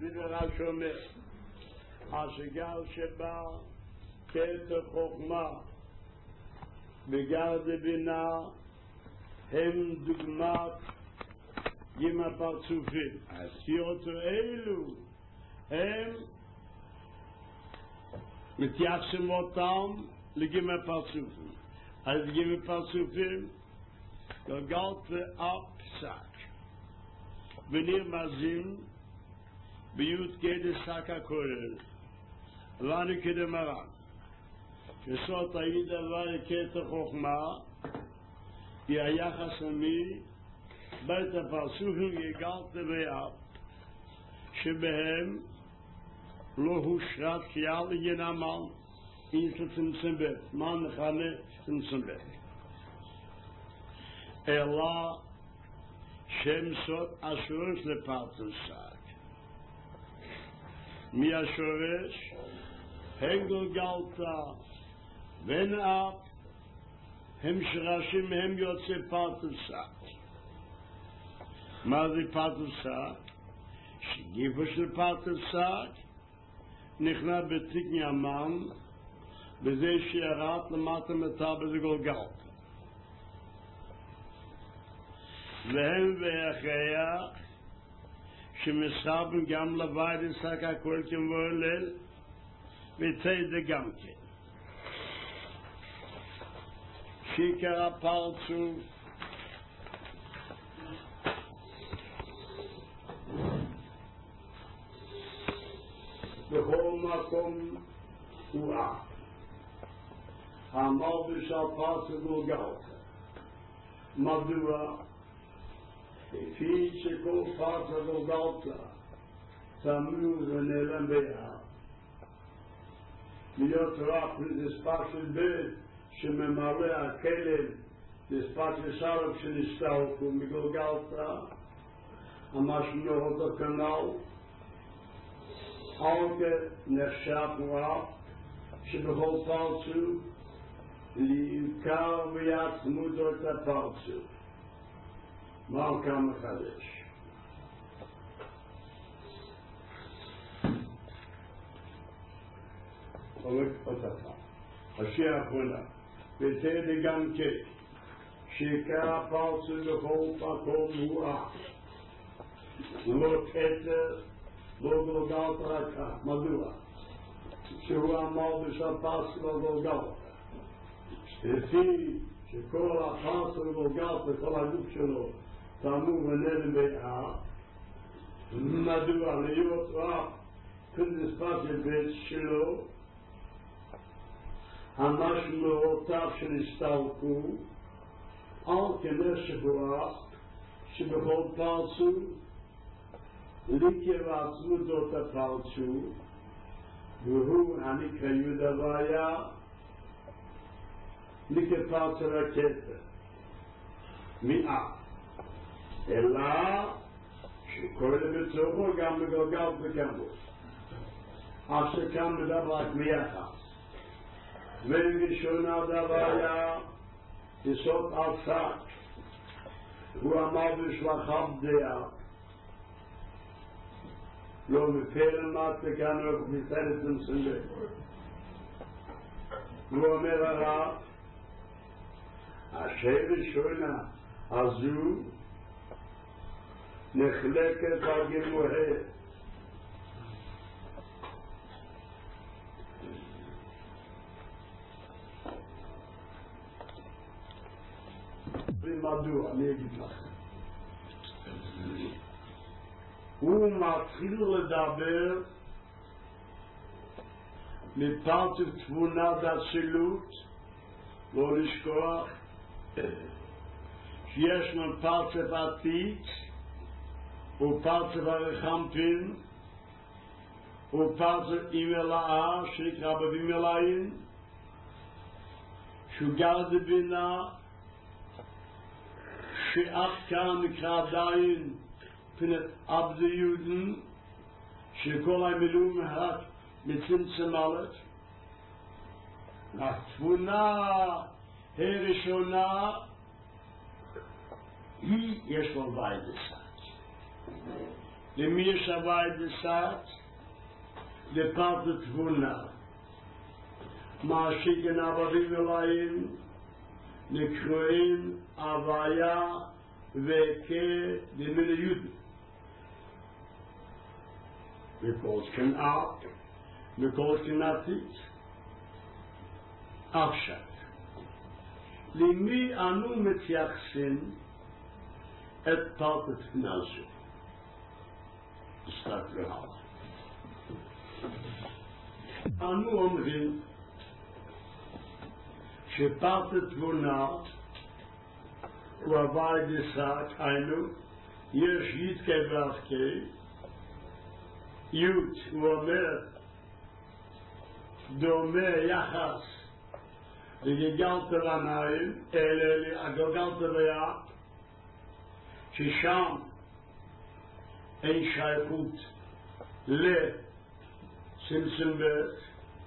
בדרש אומר, השגר שבא כתר חוכמה וגר דבינה הם דוגמת ים הפרצופים. הספירות האלו הם מתייחסים אותם לגימי פרצופים. אז גימי פרצופים גלגלת הפסק ונרמזים ביוד כדי שק הכולל לנו כדמרן כסות היד הווי כתר חוכמה היא היחס עמי בית הפרצופים גלגלת ביד שבהם לא הושרת כיאל ינאמן אין צמצם בית מה מכנה צמצם בית אלא שם סוד השורש לפרצופסק מי השורש הגל גלתה ונאפ הם שרשים הם יוצא פרצופסק מה זה פרצופסק? שגיפו של פרצופסק נכנע בתיק ימן בזה שירד למטה מטה בזה גולגלת והם ואחריה שמסרבים גם לבית לשק הכל כמבולל וציידה גם כן שיקר הפרצוף בכל מקום הוא אף המלבש על פרצוף גולגלת מדוע לפי שכל פרצוף גולגלת תמור ונעלם ביחד להיות רק לספק של בית שממלא הכלב לספק לשלב שנסתלקו מגולגלת המשמעות הכנל אורכה נחשב רב שבכל פרצוף לעיקר ויעצמות את הפרצוף מלכה מחדש השיא האחרונה ותדע גם כן שעיקר הפרצוף בכל מקום הוא אח לא כתר לא גולגלת רק מדוע שהוא המלבש הפרצוף הגולגלת לפי שכל הפרצוף גולגלת וכל הגוף שלו תמור ונעלם ביחד מדוע להיות רק כנספק לבית שלו המשמעותיו שנסתלקו על כנס שבועה שבכל פרצוף ליקר עצמות זאת הפרצוף והוא הנקרא יוד הוויה ליקר פרצוף הכתר מאף אלא שכל בצורו גם מגולגל וכמות אף שכאן מדבר רק מיחס וראשונה דוויה יסוד על שק הוא המלבש לחבדיה לא מפרם מת וכאן הוא מסתרת למסנדה הוא אומר הרב ראשונה הזו נחלקת על גמוהה מדוע, אני אגיד לכם הוא מתחיל לדבר מפרצוף תבונת הצילות לא לשכוח שיש פרצוף עתיק ופרצוף הרחמפין ופרצוף אימלאה שנקרא בבימלאים שהוא גר דבינה שאף כאן נקרא עדיין פנת עבדי יהודן שכל המילום רק מצמצם אלף התבונה הראשונה היא יש לו בית לסעת למי יש הווי דסת? לפרט תבונה. מה שכן עבדים אלוהים נקראים הוויה וכדמיליות. וכל כן אב, וכל כן עתיד. עכשיו, למי אנו מתייחסים את פרט התבונה הזו? הסתכלו הלאה. אנו אומרים שפרט התבונה הוא הווי דסת, היינו, יש י' כו' כ', י' הוא אומר, דומה יחס לגלגלת לעיניים, אלה הגלגלת ליד, ששם אין שייכות לצמצום ב',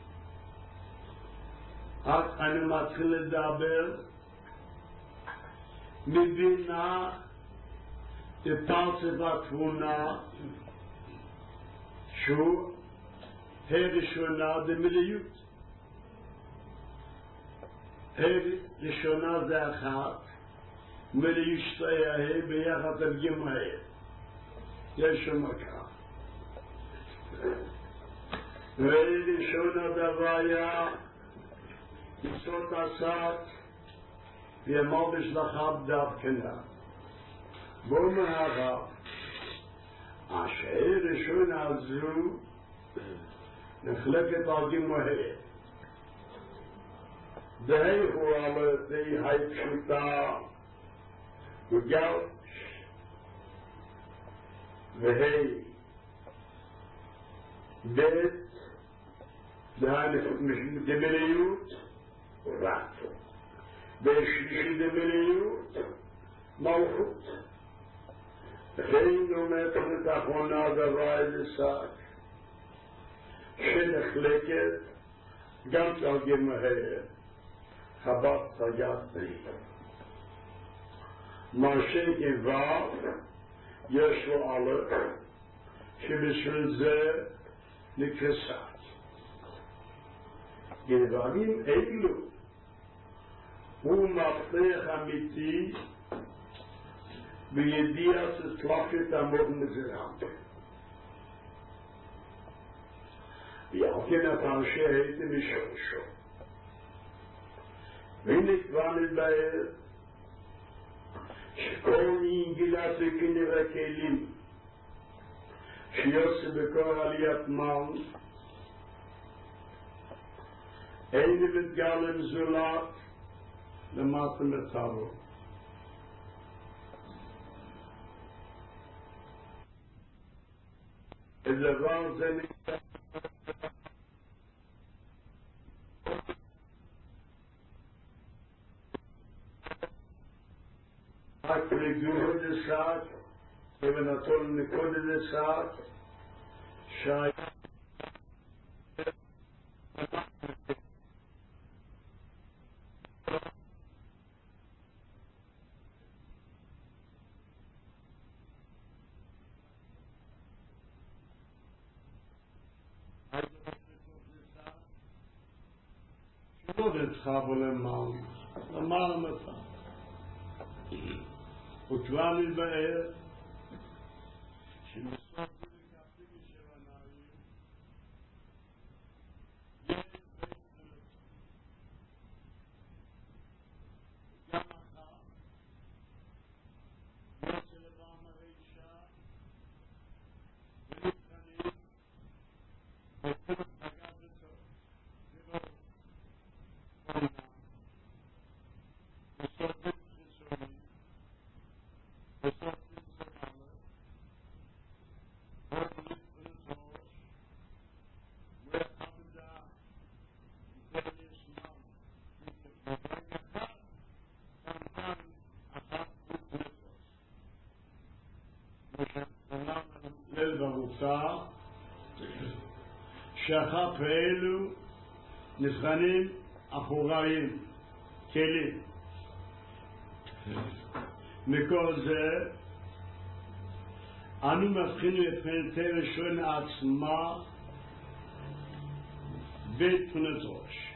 רק אני מתחיל לדבר מבינה בפרצת התבונה שהוא הראשונה דמיליות. הראשונה זה אחת, מיליות שתהיה ביחד על גמרי. יש שם כך. וראשונה דוויה יסוד עשת וימובש לחב דווקנה. בוא מהרב השאר ראשונה הזו נחלקת על גמרי. די הוא על די הפשוטה וגלש והי בית דמיליות רק בשלישי דמיליות מלכות ואין דומת האחרונה דבר דסק שנחלקת גם תרגל מהר חבת תגעתי מה שכבר יש לו א' שבשביל זה נקרסת גדברים אלו הוא מפתח אמיתי בידיעת צלחת עמוד נזרם ויעקן הפרשה הייתי משורשו ונקבע נתבהר שכל אינגילת וכנראה כלים שיוצא בכל עליית מן אין מתגלם זולת למטה מצבו הדבר זה נקרא רק לגור דסק ובנתון נקוד דסק שי שלא נצחבו למעלה מצב וכבר נתבהר שמסוף ולקפים משבניים יש בית גם אחר יוצא לבעם הרישה ונבחנים וכות פגע בטוב ולא עונה וסוף חיצוני וסוף חיצונלה ובלית פרטוש וחבדה וישנם וברגע אחד כמובן אחת ופרטוש ושכולם ליל ברוצה שאחת ואלו נבחנים אחוריים כלים מכל זה אנו מבחינים את פנתה ראשון עצמה ואת פנת ראש.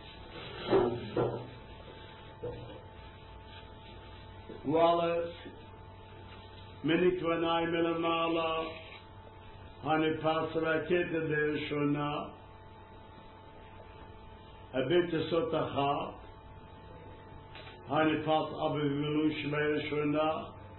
וואלף מנקוונאי מלמעלה הנפס רקטה דראשונה הבית עשות אחת הנפס אבבלוש בראשונה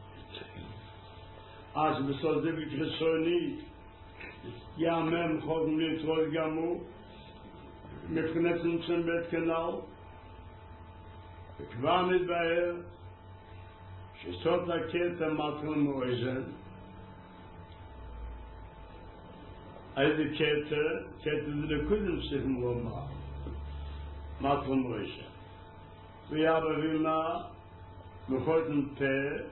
אז בסוד דבק חיסוני יאמם חודם להתרול גמו מבחינת צמצם בית כנאו וכבר מתבהר שסוד הקטע מתון מויזן איזה קטע זה לקודם צריכים לומר מתון מויזן ויאבא וילנה מחויתם פה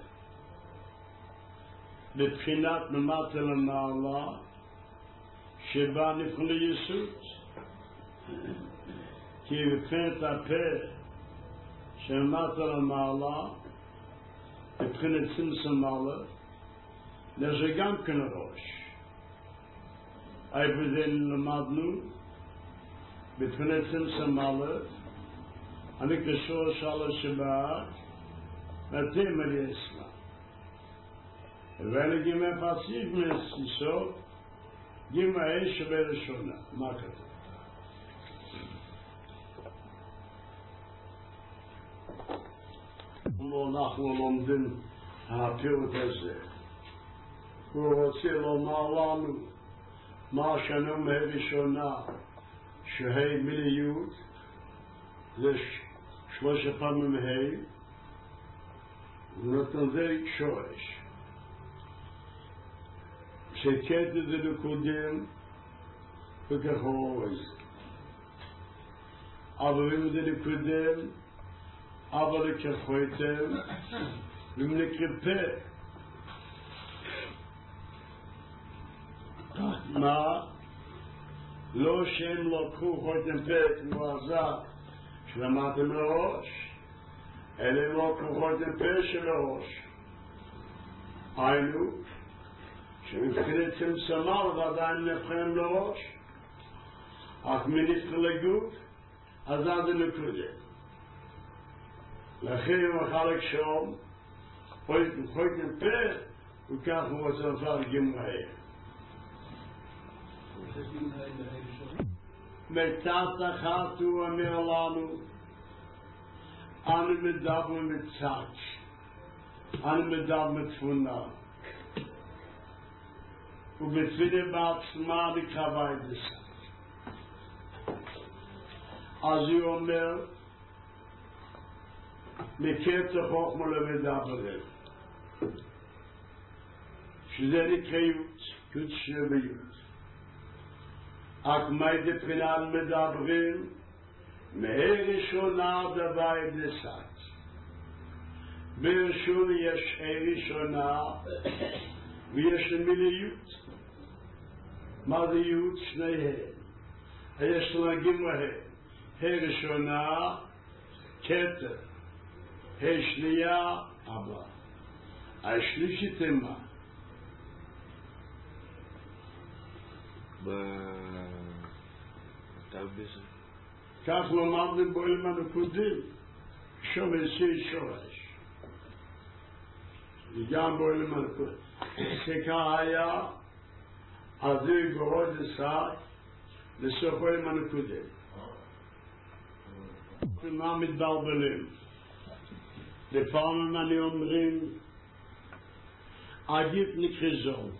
בבחינת ממטה למעלה שבה נבחנו יסוד כי בבחינת הפה שממטה למעלה בבחינת צמצם מעלה זה גם כן ראש איפה זה למדנו בבחינת צמצם מעלה אני קשור שלוש שבעה נתים על יסמה ואלה גימה פסיב מסיסו גימה איש בראשונה מה כתוב? אנחנו לומדים הפירוט הזה הוא רוצה לומר לנו מה שנו מהראשונה שהי מיליות זה שלוש פעמים הי ונותן זה שורש שקטע זה לקודם וכחורז אבל אם זה לקודם אבל לכחויתם אם לקרפה מה לא שהם לקחו חויתם פה כמו עזר שלמדתם לראש אלא הם לקחו חויתם פה של הראש היינו שמבחינת צמצמה ועדיין נבחן לראש אך מנפח לגוף אז זה לקודם לכן מחלק שום חויתם פה וכך הוא רוצה גמראה מתת אחת הוא אומר לנו אנו מדבר מצד אנו מדבר מתפונה ובתפילה בעצמה לקרבה את זה אז הוא אומר מקטע חוכמה למדבר שזה נקרא יוד שביות אך מי דפרינן מדברים מהראשונה דבר את זה בראשון יש ראשונה ויש מיליות מה זה יוד? שניהם יש לנגים להם הראשונה קטע השנייה אבא השלישית מה? כך למדנו בו הנקודים שורשי שורש וגם בו הנקודים שכך היה אז זה גרוד לסעת לסופו הנקודים ומה מתבלבלים לפעמים אני אומרים עדיף נקרזון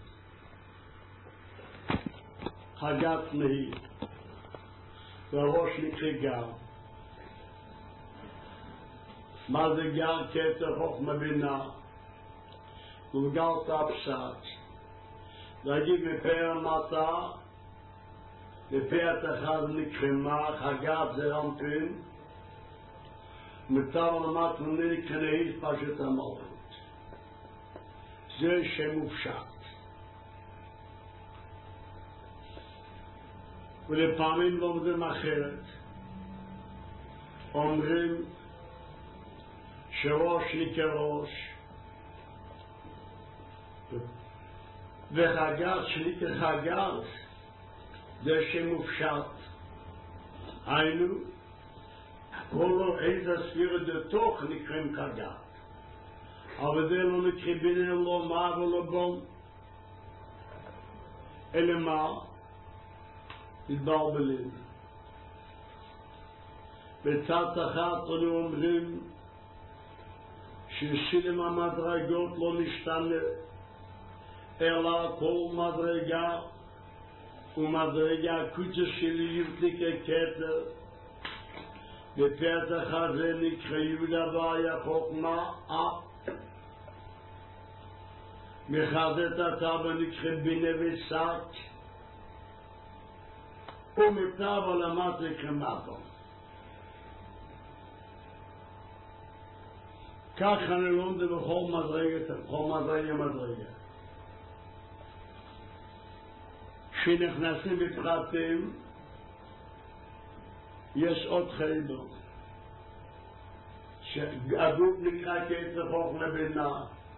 חגת נהי והראש נקרא גר מה זה גר? קטע חוכמה בינה וגר תפשט להגיד מפה המטה מפה התחד נקרמה חגת זה רמפין מטר למט ונקרא נהי פשוט המלכות זה שמופשט ולפעמים לומדים אחרת אומרים שראש נקרא ראש וחגת שנקרא חגת זה שמופשט. היינו, כל איזה ספירה דתוך נקראים חגת. אבל זה לא נקרא בינינו לא מה ולא בום. אלא מה? התבלבלים. בצד אחת אנו אומרים ששילם המדרגות לא נשתנה, אלא כל מדרגה ומדרגה קודש של יבטיקה כתר. בפתח הזה נקרא יהודה והיה חוכמה מחזת הטבע נקרא בינה ושק ומטבע למט נקרא מטום. כך אני לומד בכל מדרגה. כשנכנסים בפרטים יש עוד חידון שהגוף נקרא כעץ חוכמה בינה.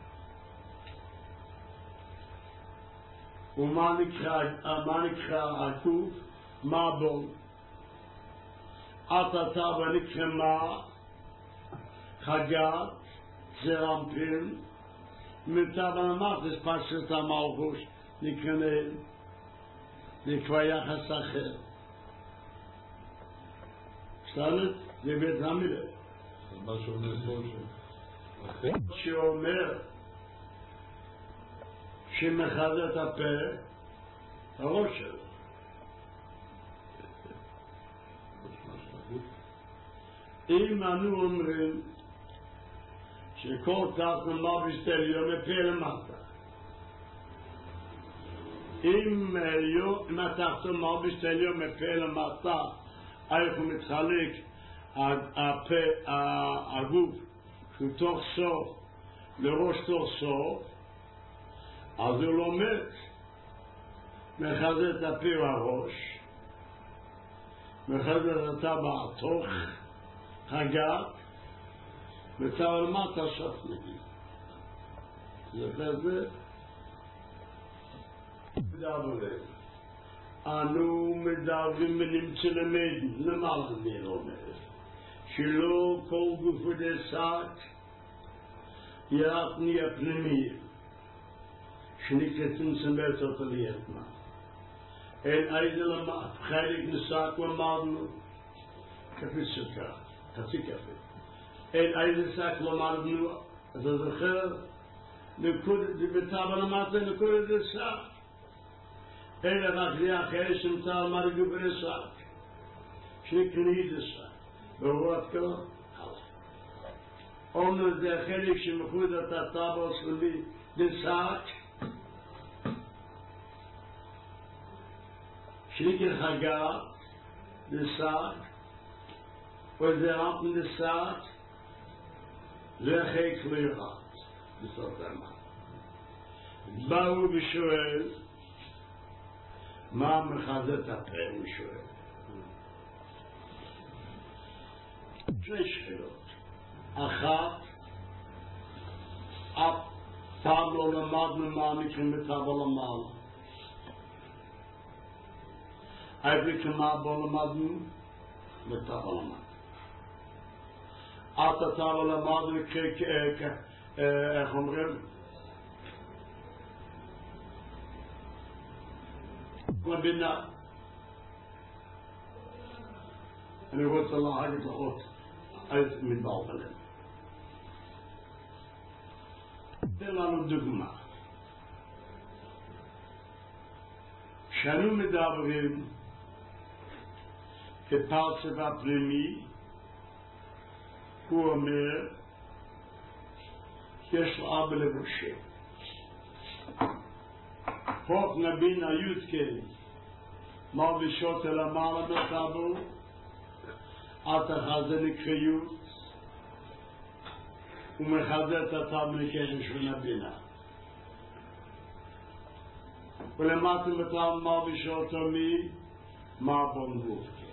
ומה נקרא הגוף? מה בו? אתה ונקרא מה? חגת, זרמפין, מטבע נמחס פשט המלכוש נקרא נהל. נקרא יחס אחר. שתנת? זה בית המילה. מה שאומר שאומר שמחזר את הפה, הראש שלו. אם אנו אומרים שכל כך נאמר בסטריו מפה למטה, אם התחתון נאמר בסטריו מפה למטה, איך הוא מתחלק הגוף שהוא תוך סוף לראש תוך סוף, אז הוא לומד מחזר את הפה והראש, מחזר את הטבע תוך חגת וצבע למטה שפני. זה מדברים. אנו מדברים ונמצא למד, למעלה אני אומר, שלא כל גוף ודסק ירתני הפנימי, שנקראים סמרת אותו ליתמה. אין איזה חלק נסק למדנו, כפי סוכר, חצי כפי. אין איזה סק למדנו, אתה זוכר? בטבע למטה נקוד דסק. אלא רק זה אחרי שנמצא מרגו ברסק, שנקריא דסק. ברור עד כה? אומנו זה החלק שמחוד את הטבע הסלמי דסק, שנקרא חגת דסק, וזה רמפן דסק, זה חלק לא ירד, בסוף דמה. באו ושואל, מה מחזר את הפה? הוא שואל. שני שאלות. אחת, אף פעם לא למדנו מה נקראים בטבע למעלה. איפה כמה בו למדנו? בטבע למעלה. את הטבע למדנו איך אומרים? ובינה. אני רוצה להגיד לאות אז מדבר בלם. תן לנו דוגמה. כשאנו מדברים כפרצף הפנימי, הוא אומר יש לו אבא לבושה. חוק נבין היודקן מרבישות אל המעלה בטבו, התחזה נקריות ומחזה את הטב נקרש ונבינה. ולמטה בטב מרבישות מי מרבון גופקה.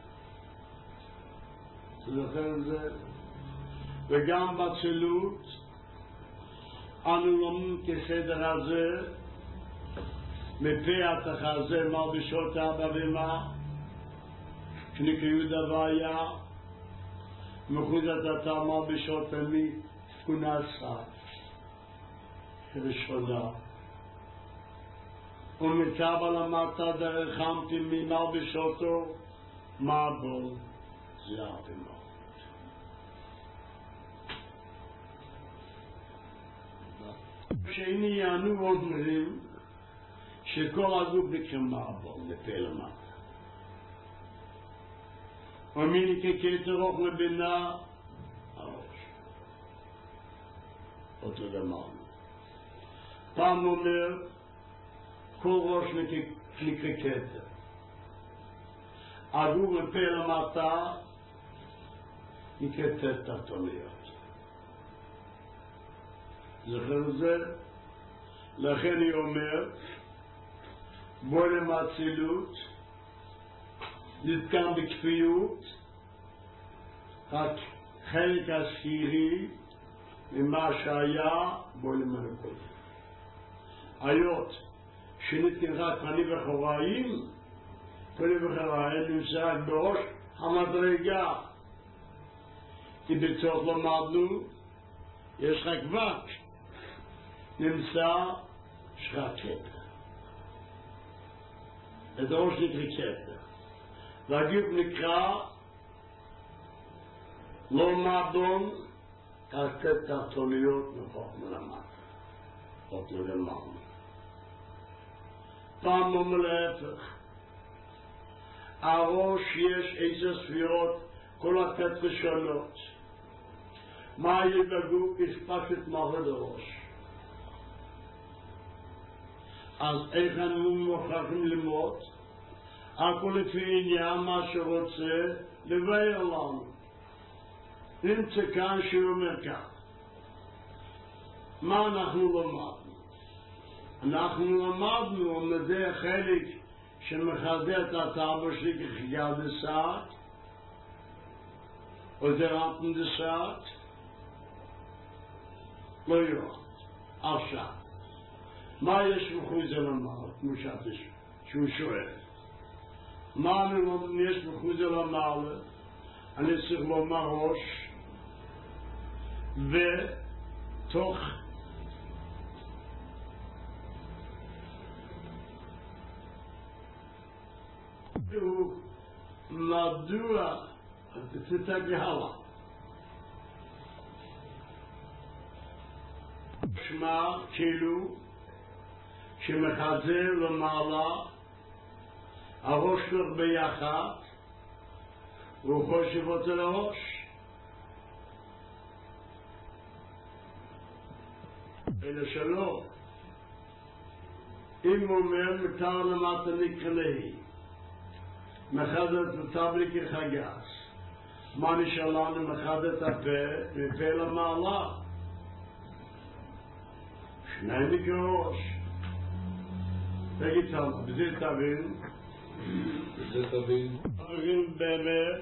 זוכר את זה? וגם בצילות אנו לומדים כסדר הזה מפה התחזה מלבישות אבא ואמא, שנקראו דביה, מחוזת אתה מלבישות אמי, כונסה, ראשונה. ומקבל המטה דרכמתי ממלבישותו, מבול, זה אבמה. שאיני יענו אומרים שכל הגוף נקרא מבול, לפה למטה. ומיני ככתר רוח לבינה, הראש. אותו דבר. פעם אומר, כל ראש נקרא כתר. הגוף לפה למטה, נקרא תחתוניות. זוכר זה? לכן היא אומר, בולם האצילות, נתקם בכפיות, רק חלק הספירי ממה שהיה בולם הנקוד. היות שנתקם רק פנים וחוראים, פנים וחוראים נמצא רק בראש המדרגה. כי בצורך למדנו, יש רק וק, נמצא שרק כתר. את הראש נקרא כתר. והגוף נקרא לא מבון, כתר תחתוניות נפוח מלמד. עוד לא למעלה. פעם אומר להפך. הראש יש 10 ספירות, כל הכתר שונות. מה יהיה בגוף? יש פשוט מעבד הראש. אז איך אנו מוכרחים ללמוד? הכל לפי עניין מה שרוצה לבאר לנו. נמצא כאן שאומר כך. מה אנחנו למדנו? אנחנו למדנו מזה חלק שמחזה את הטאבו שלי כחייה דסעת, או דרפן דסעת, לא ירד. עכשיו. מה יש מחוץ למעלה? כמו שהוא שואל. מה יש מחוץ למעלה? אני צריך לומר ראש ותוך מדוע תתקי הלאה שמע כאילו שמחזר למעלה הראש שלך ביחד והוא חושב אותו לראש אלא שלא אם הוא אומר מותר למטה נקרא מחדת וטבלי כחגס מה נשאר לנו מחדת הפה ופה למעלה שניים נקרא ראש תגיד סלמה, בזה תבין תבין באמת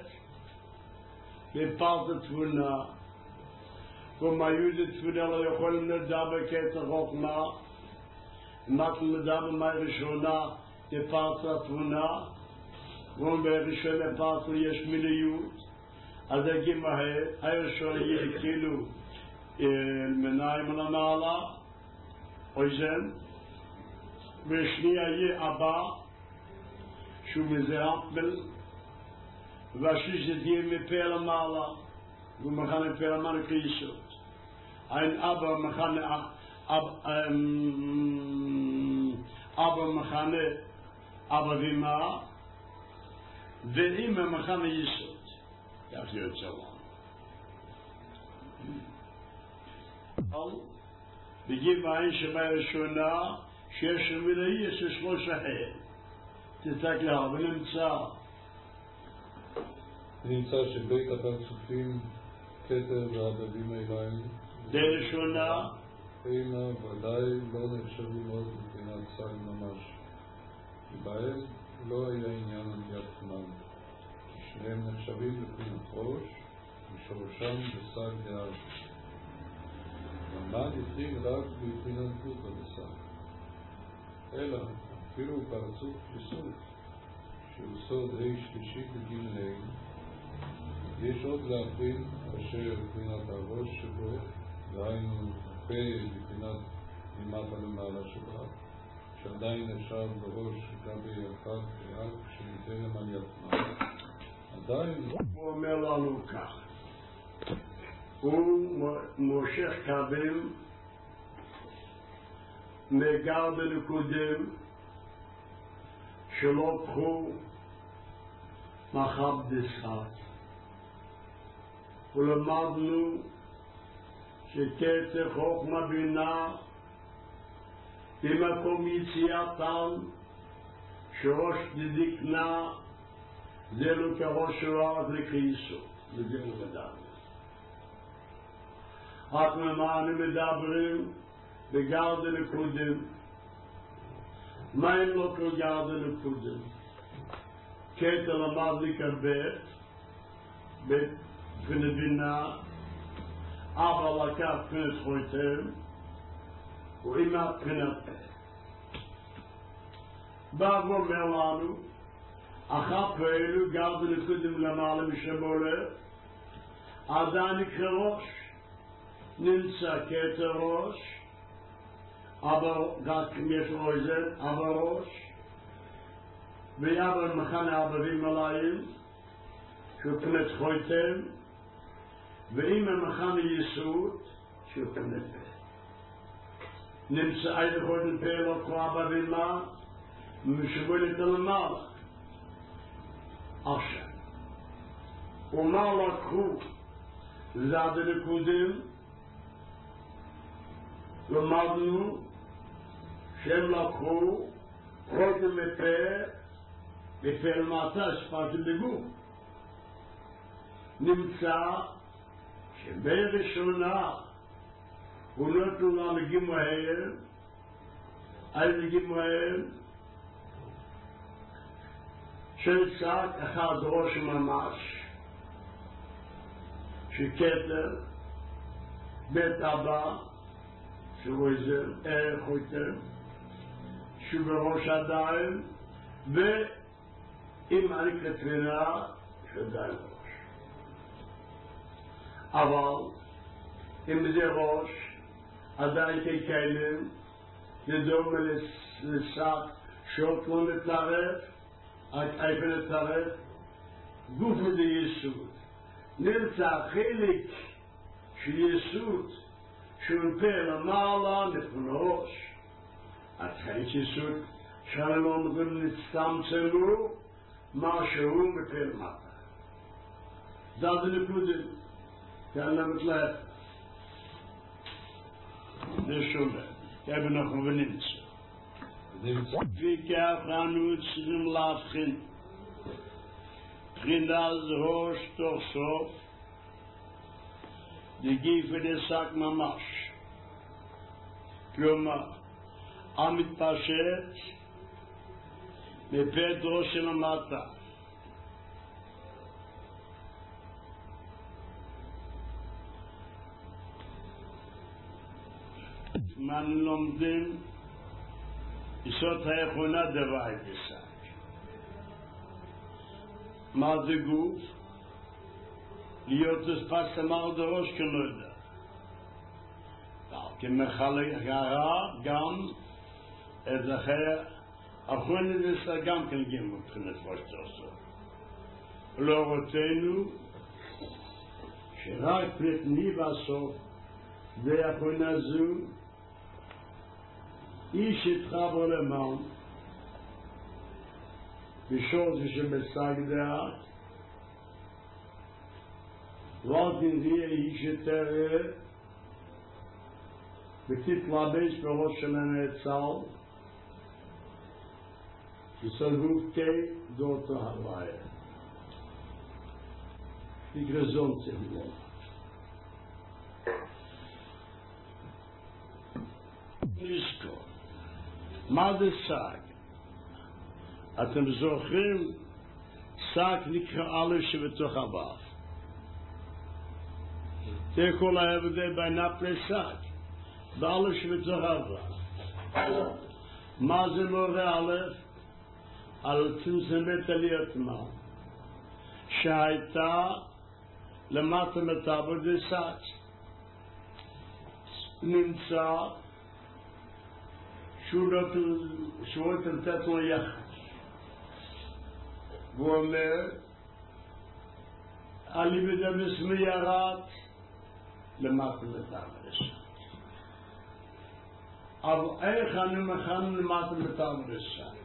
בפרט התבונה כמו היהודית תבונה לא יכולים לדבר כתר חוכמה אנחנו לדבר מה ראשונה בפרט התבונה ובראשונה פרט יש מיליות אז הגיע מהר הראשונה יהיה כאילו מניים על המעלה אויזן ושנייה יהיה אבא שהוא מזרפל והשלישית יהיה מפה למעלה והוא מכנה מפה למעלה כיסוד ein אבא מכנה אבא מכנה אבא ואמא ואמא מכנה יסוד כך יוצא לנו בגיל בעין שמה ראשונה שיש מילאי יש שלוש החל תסתכל ונמצא שבית הפרצופים כתר והבדים אליים די ראשונה אינה ודאי לא נחשבים עוד מבחינת סל ממש כי בהם לא היה עניין עמיית פנן כי שניהם נחשבים לבחינת ראש ושורשם בסל דאז למד התחיל רק בבחינת גוף הבשר אלא אפילו פרצוף יסוד, שהוא סוד שלישי בגין. יש עוד להבין אשר בחינת הראש שבו, דהיינו פה בחינת למטה למעלה שבה, שעדיין אפשר בראש גבי יפת ויד כשניתן על יפנה. עדיין הוא אומר לנו כך, הוא מושך קווים מגר בנקודים שלא קחו מחב דסחת. ולמדנו שקצר חוכמה בינה במקום יציאתם שראש דדיקנה זה לא כראש שוארת לקריסו, וזה הוא מדבר. רק ממה אני מדברים בגר דנקודים. מה הם לא כגר דנקודים? קטר למד לקבל בבחינת בינה, אבל לקח בחינת חויתם ואימה בחינת פה. בא ואומר לנו, אחר פעלו גר דנקודים למעלה משמולה, עדיין נקרא ראש, נמצא קטר ראש, אבל רק יש אוזן, אבל ראש, ויעבר מחנה ערבים עליים, שהוא פנת חויתם, ואם המחנה יסוד, שהוא פנת פה. נמצא איזה חויתם פה לא קרא בבימה, ומשבול את למעלה. עכשיו, ומה לקחו זד הנקודים, למדנו שהם לקחו חותם בפה למטה שפרתם בגוף. נמצא שבראשונה הוא נתנו לנו גימוהים, איזה גימוהים? של שק אחד ראש ממש, שכתר, בית אבא, שהוא איזה חויתם, שהוא בראש עדיין, ועם אני קטרינה, שעדיין ראש. אבל, אם זה ראש, עדיין ככלים, זה דומה לשק, שוק לא נתערף, איפה נתערף, גוף זה יסוד. נמצא חלק של יסוד, שהוא פה למעלה לפני ראש. החלק יסוד, שאנו אומרים נצטמצמו, משהו מפה למטה. זה נקודים, כאן למתלהב. זה שונה, כאן אנחנו ונמצא. וכך אנו צריכים להבחין, בחינה זה ראש תוך סוף, דגיף ודסק ממש. כלומר, המתפשט מפה דרוש של המטה. מה לומדים? יסוד היכונה דווי דסק. מה זה גוף? להיות דספס אמר דרוש כנודע. כמחלק הרע גם את אחר אחרון דסק גם כן גימו מבחינת פושטוסו. לא רוצנו שרק פרטני בסוף והאחרונה זו איש יתחבר למען בשעות שבשג דעת ואלכן זה איש יתראה ותתלבש בראש שלנו את צהל שסלבו כי דורתו הוויה תגרזון צהלון נזכור מה זה שק? אתם זוכרים שק נקרא א' שבתוך הבף. זה כל ההבדל בין אפ לשק בא' שבתוך הבף. מה זה מורה א' על צמצמת עלייתמה שהייתה למטה מטאבו דסאץ' נמצא שהוא תלתת לו יחד והוא אומר עלי בדמס מיירת למטה מטאבו דסאץ' אבל איך אני מכן למטה מטאבו דסאץ'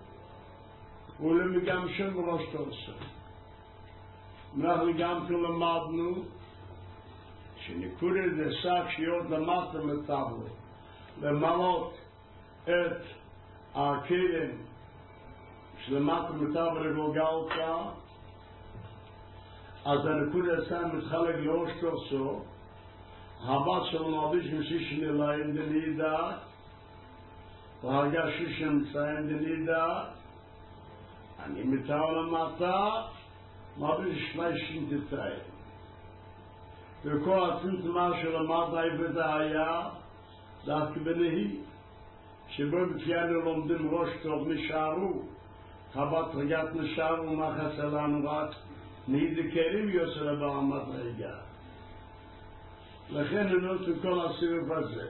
ולמגם שם ראש תורסו אנחנו גם למדנו שנקודת דסאץ' להיות למטה מטאבו למלות את הכלים שלמטה מטאבו לגולגלתה אז הנקודת דסאץ' מתחלק לראש תורסו הבת של מרביש משישן אליים דנידה והרגע שישן מצאים דנידה אני מתאר למטה מרביש שלישין תתאי וכל הצמצמה של המטה איבדה היה דווקא בנהי שבו בפיינו לומדים ראש טוב נשארו הבת רגעת נשארו מה חסר לנו רק נהי דקרים יוסר הבא המטה רגע לכן ננות וכל הסיבוב הזה.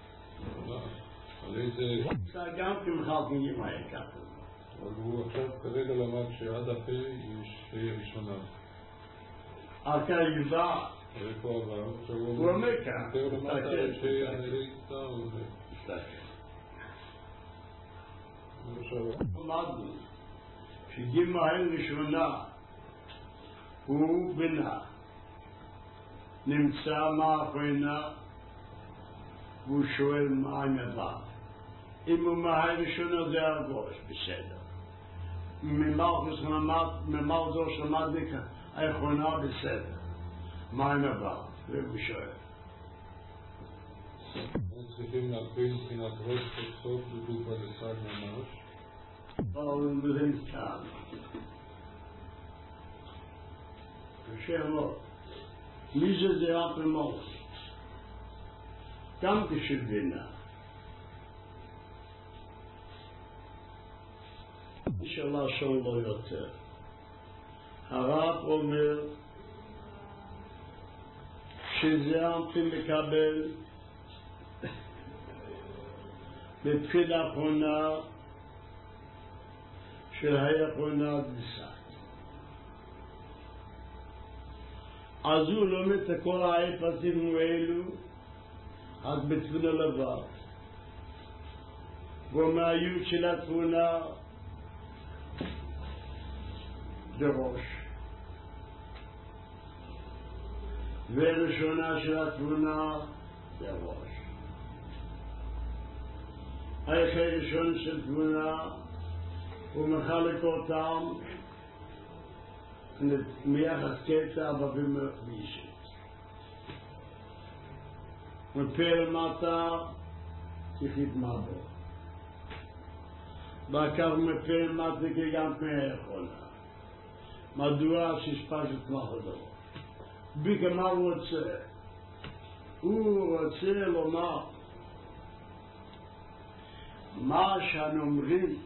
זה גם כמחלקים עם היקר. אבל הוא עכשיו כרגע למד שעד הפה יש ראשונה. עד כאן יבא. איפה עבר? הוא אומר כאן. יותר למטה שהנריצה הוא זה. למדנו שגימה הראשונה הוא בינה. נמצא מאחורינה והוא שואל מה הנבא אם הוא מהראשונה זה הרגוש בסדר ממלכו שלמד האחרונה בסדר מה הנבא והוא שואל צריכים להקביל מבחינת ראש תוצאות לדובה לסד ממש אבל בזה כאן קשה מאוד מי זה רק למות גם כשבינה שאלה שואל לא יותר הרב אומר שזה אנתי מקבל בתפילה האחרונה של האחרונה דסה אז הוא לומד את כל האפסים האלו רק בתבונה לבד ומהיוד של התבונה דרוש וראשונה של התבונה דרוש איך הראשון של תבונה הוא מחלק אותם מיחס קטע אבבים מישת מפה למטה תחיית מבו בעקר מפה למטה כגם פני יכולה מדוע ששפשת מחודו בכמה הוא רוצה לומר מה שאנו אומרים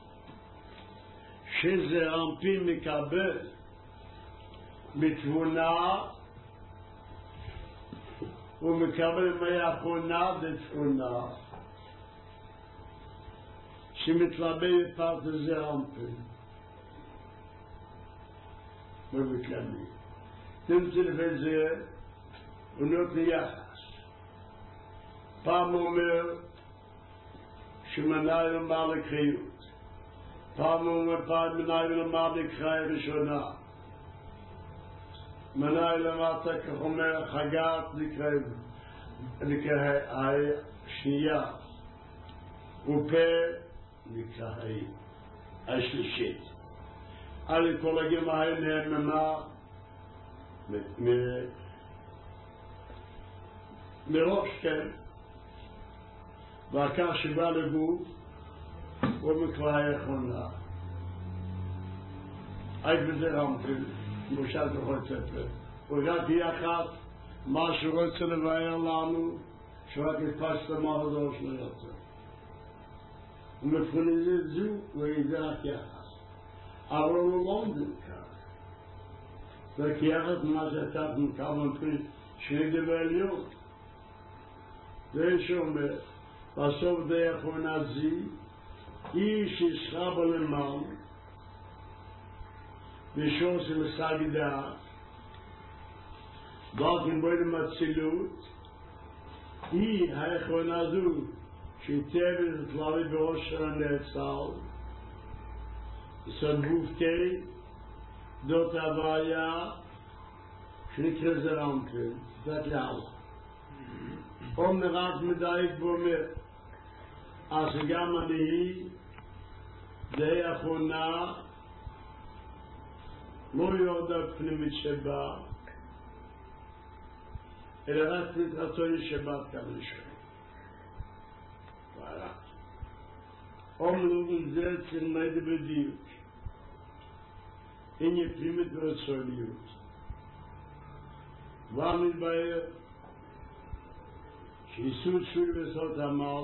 שזה רמפי מקבל בתבונה הוא מקבל מהאחרונה בתבונה שמתלבא בפרט הזה רמפי ובכלמי תמצא לפי זה הוא נותן יחס פעם אומר שמנהי לומר לקריות פעם אומר פעם מנהי לומר לקריה ראשונה מנהי למטה כך אומר חגת לקריה השנייה ופה לקריה השלישית על כל הגמהים נאממה מראש כן והכך שבא לגוף ומקריה האחרונה היית בזה רמפל מושל בכל ספר ורק יחד מה שרוצה לבאר לנו שרק נתפס למחדור שלו יותר ומבחינת זו וזה רק יחס. אבל הוא לא עומד כך. זה כיחס מה שאתה מכמה מבחינת שני דבר עליון. זה שאומר, בסוף די האחרונה זי, איש ישרה בו למען, בשור שמסג דעת, דרכם בו למצלות, היא האחרונה זו, שתבל תלוי בראש של הנאצל, סדבובתי, דות הבעיה, שנקרא זרמפל, זאת לאו. אומר רק מדייק ואומר, אז גם אני, די האחרונה, לא יורדה פנימית שבה, אלא רק פניתרצוי שבת כאן ראשון. ורק. אומרים זה צלמד בדיוק. אין פנימית ורצוניות. ומתבהר, שיסוד שול בסוד המל,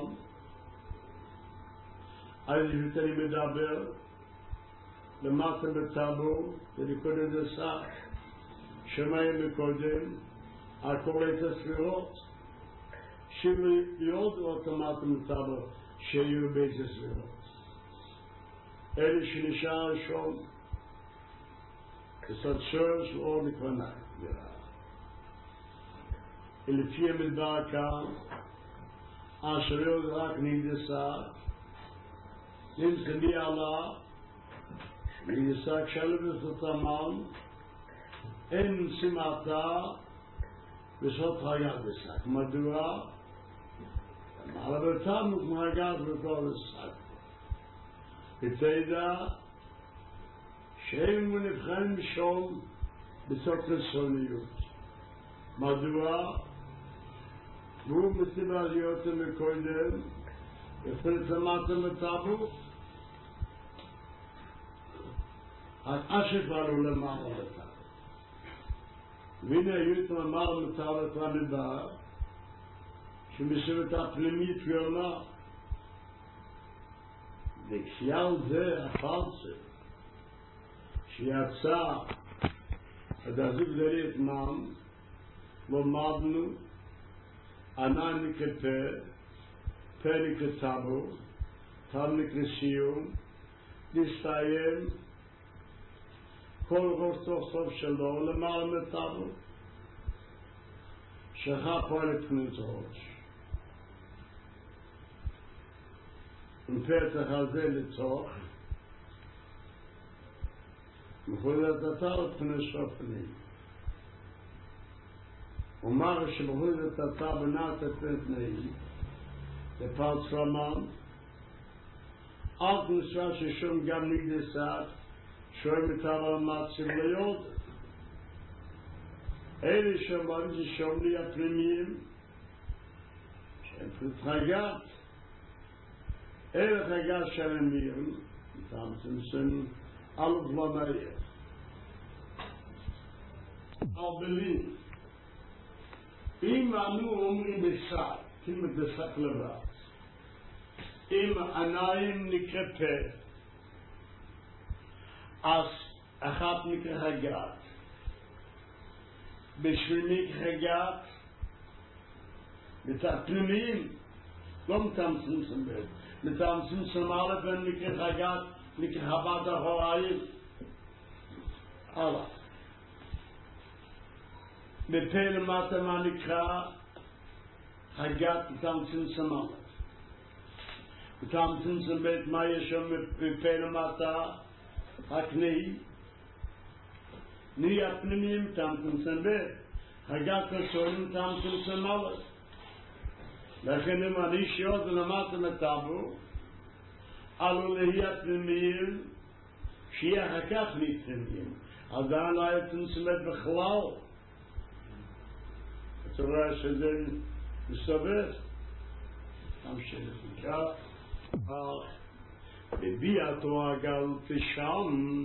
אז אני מדבר, למטה בטאבו, ולקודם דסה, שמיים מקודם, הקורא את הספירות, שביות אוטומטה בטאבו, שיהיו בית הספירות. אלה שנשאר ראשון, בסוד שור של אור נקרנה, לפי המדבר כאן, אשר יוד רק נגדסה, נמצא בי עלה, נגדסה כשלב וסתמן, אין סימתה בסוד חגת בסק. מדוע? מעלה בתנו כמו חגת בכל הסק. ותדע שהם נבחנים שום בסוד חיצוניות. מדוע? והוא מסיבה שיוצא מקודם, ופרצמתם בטאבו, אשת עלו למעלה בטאבו. והנה היית למעלה בטאבו את המדבר, שמסיבת הפנימית ויונה. וכשייל זה הפלסה, שיצא עד הזוג דלית מן, לומדנו, ענן נקפה, פה נקטבו, תם נקסיום, נסתיים, כל ראש תוך סוף שלו, למעלה מטבו, שכה פועלת פנית ראש. ופתח הזה לתוך, מחולת התר פני שופנים. אומר שבחולת התר בנת את פני, לפרץ רמן, אל תנסה ששום גם נגדסת, שואל מתאר על מצים ליוד. אלה שאומרים ששום לי הפנימיים, שהם פתחגת, אלה חגת שלהם מירים, תמצמצם אלף למאיר. בלין, אם אנו אומרים בסק, כמעט בסק לבד, אם עיניים נקרא פה, אז אחת נקרא הגת. בשביל נקרא הגת, בתפנימים, לא מתמצמצם בית, מתמצמצם א' ונקרא הגת, נקרא הבת אחוריים. הלאה. בפה למטה מה נקרא הגת מתמצמצם א'. מתמצמצם בית מה יש שם בפה למטה? הקנאי, ני הפנימיים תמצמצם בית, הגת הסורים תמצמצם א'. לכן אם אני שיעות ולמטה מטבו, עלו להי הפנימיים, שיהיה אחר כך מתפנימיים. עדיין לא היה תמצמת בכלל. אתה רואה שזה מסתובב? תמשיך לכך. בביאתו הגלת שם,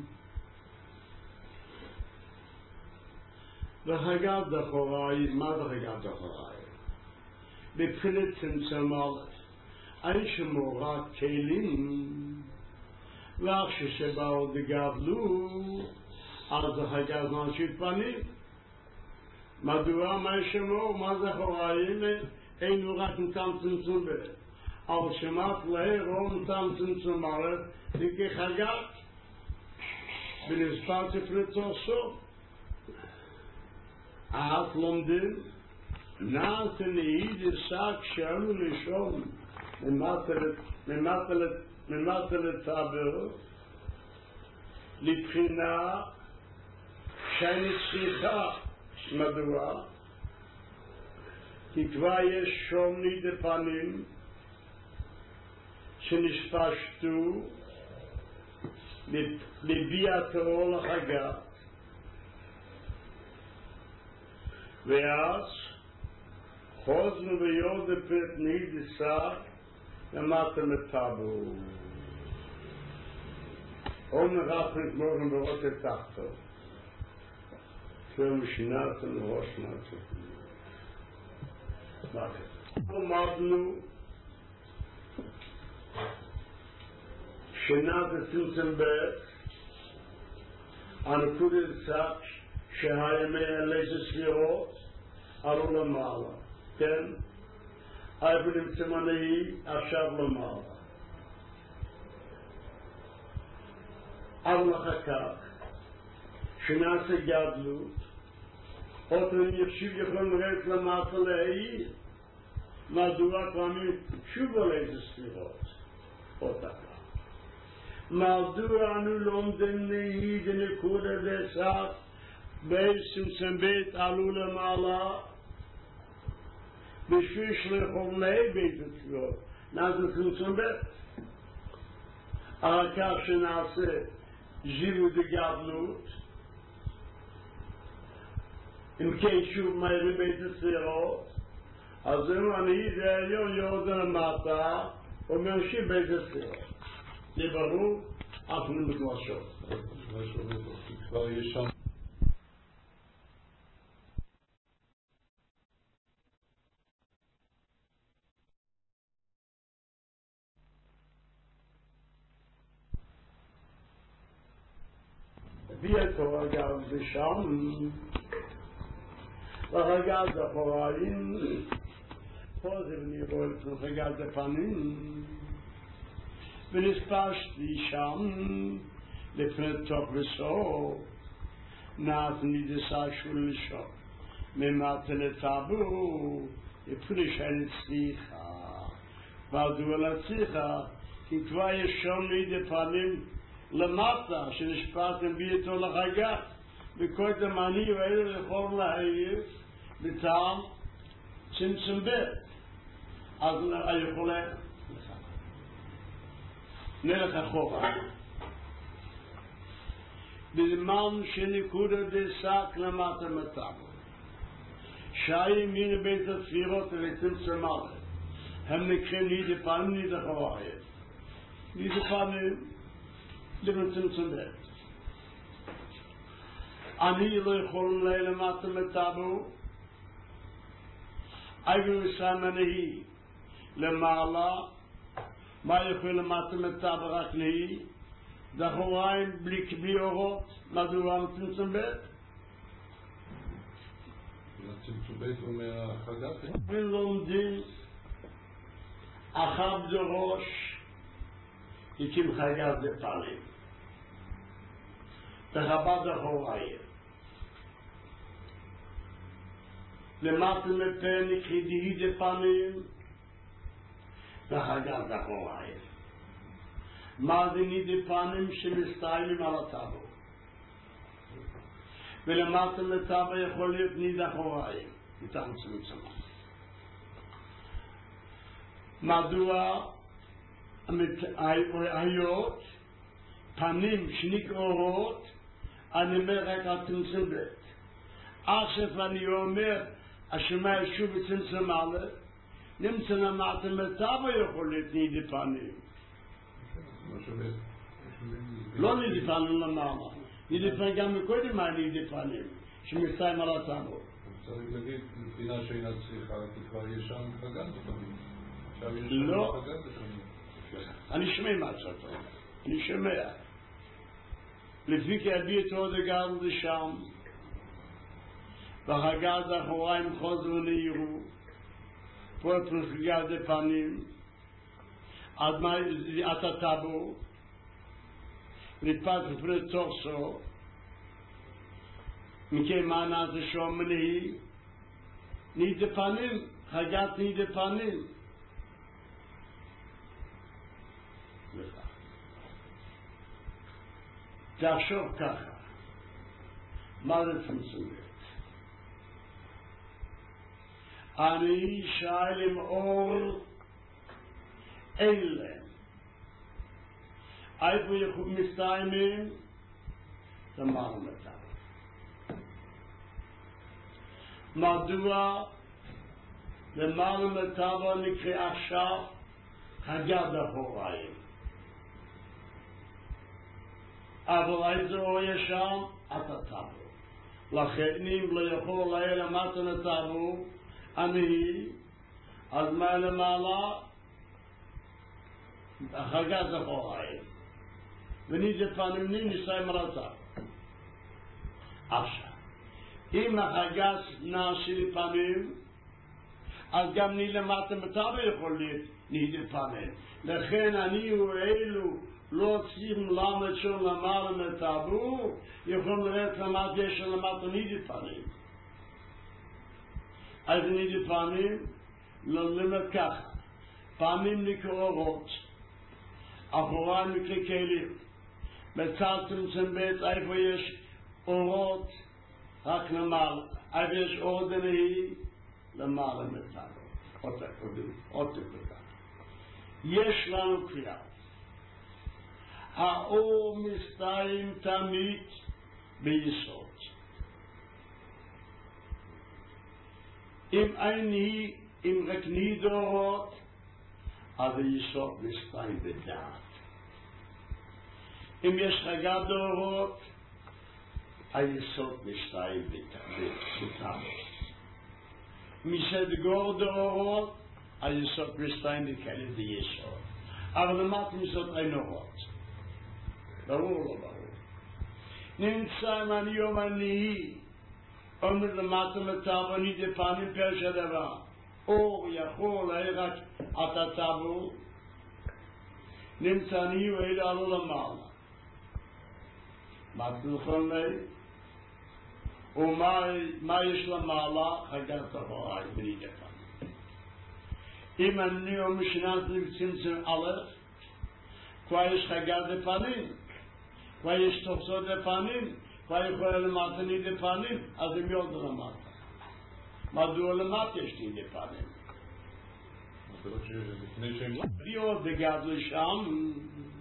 והגת דחוראי, מה זה הגת דחוראי? בבחינת צמצם א', אין שמורת כלים, ואך ששבאו דגבלו, אז החגז נשית פנים. מדוע מה שמור, מה זה חוראים, אינו רק נתם צמצום בית. אבל שמעת להם רוב נתם צמצום מערכת, דקי חגז, בנספר תפרצו סוף. אז לומדים, נעשה נעיד עסק שענו לשום, ממטה לטבר, לבחינה שאני צריכה. מדוע? כי כבר יש שום נידי פנים שנשפשתו לביאתו לחגה, ואז חוזנו ביוד פרט נידי סך למטה לטבר. און רפנק מורן ברות תחתו. für mich nachten Roschnatte. Warte. Madnu שנאַט צום בית אַן קודל סאַק שהיימע לייז ספירות אַרול מאל כן אייבן צמאני אַשאַב מאל אַרול חקה שנאַט גאַדלו אוטן ישיב יכן רעט למאַסלאי מדוע קאמי שוב לייז ספירות אותה מדוע אנו לומדים נהיד נקודה דסת בייסם סנבית עלו למעלה בשביל שלחומי בית התפילות נעשה סנבית אחר כך שנעשה זיו דגבלות אם כן שוב מהר בית התפילות אז אם אני זה היום יורדן למטה וממשיך בית התפילות לברור, אף נמדואשו. כבר יש שם. ביאתו רגל בשם, ורגל דחוראים, פה זה בניראות רגל דפנים, ונספשתי שם לפני תוך וסוף נעת נידסה שול לשם ממטה לטבור הפריש על הצליחה ועדו על הצליחה כי כבר יש שם נידי פנים למטה שנשפעתם ביתו לחגה וקודם אני ואלה לכל להעיר בטעם צמצם בית אז אני יכולה נלך אחורה בזמן שנקודה דסק למטה מטבו שי מין בית הספירות וצמצם מלך הם נקראים נידי פנים נידי חוראים נידי פנים לצמצם בית אני לא יכול למטה מטבו אייבו סמנהי למעלה מה יכול למטה מטבע רק נהי? דחוריים בלי אורות, מדוע צמצום בית? צמצום בית הוא מהחגת? ולומדים אחר בדרוש הקים חגת בפנים בחב"ד דחוריים למטה מפני חידי דפנים וחגת דחוריים. מה זה נידי פנים שמסתיימים על הטבו? ולמטה לטבו יכול להיות נידי חוריים. איתם צמצמה. מדוע היות פנים שנקראות אני אומר רק על צמצם בית. עכשיו אני אומר השמה ישוב בצמצם א' נמצא למטה מטבע יכול להיות נידי פנים. לא נידי פנים למעלה. נידי פנים גם מקודם מה נידי פנים שמסתיים על הטבע. צריך להגיד מבחינה שאינה צריכה כי כבר יש שם חגת בפנים. לא. אני שומע מה שאתה אומר. אני שומע. לפי כהביא את עוד הגענו לשם, והגעת אחוריים חוזרו נעירו, פה פרחגת הפנים, עד מה אתה טבו, ונתפת לפני תורסו, מכי מה נעשה שום מנהי, נידה פנים, חגת נידה פנים. תחשוב ככה, מה זה פרסומת? אני שאל עם אור אין להם. איפה יחוב מסתיימים? תמר מטר. מדוע למעלה מטבע נקרא עכשיו הגד אחוריים? אבל איזה אור יש שם? אתה טבו. לכן אם לא יכול להעיר למטה נטבו אני, אז מה למעלה? החגת אחוריים. וניזה פנים ניסי מרצה. עכשיו, אם החגת נעשי לפנים, אז גם למטה מטבע יכול להיות ניזה פנים. לכן אני ואלו לא צריכים למד שום למעלה מטבו, יכולים לראות למד יש למטה ניזה פנים. אז נידה פנים לא למד ככה. פנים נקרא אורות, אחוריים נקרא כלים. בצד צמצם בית איפה יש אורות, רק למעלה. איפה יש אור דנהי, למעלה מטבו. אותק בכך. יש לנו קריאה. האור מסתיים תמיד ביסוד. אם אין היא, אם רק נידורות, אז היסוד מסתיים בדעת. אם יש חגת דורות, היסוד מסתיים בטעם. מסדגור דורות, היסוד מסתיים בכאלה ביסוד. אבל למטה מסוד אין אורות. ברור לא ברור. נמצא אם אני יום אני, אומר למטה מטבע נידה פנים פרש הדבר. אור יכול להעיר רק אתה טבו, נמצא אני ואלה עלו למעלה. מה תלכון לי? ומה יש למעלה? חגת אחוריים בנידה פנים. אם אני אומר שנעתי בצמצם א', כבר יש חגת הפנים, כבר יש תופסות הפנים, כבר יכול למטה נידה פנים, אז הם יודו למטה. מדוע למטה יש נידה פנים? ביוד דגד לשם,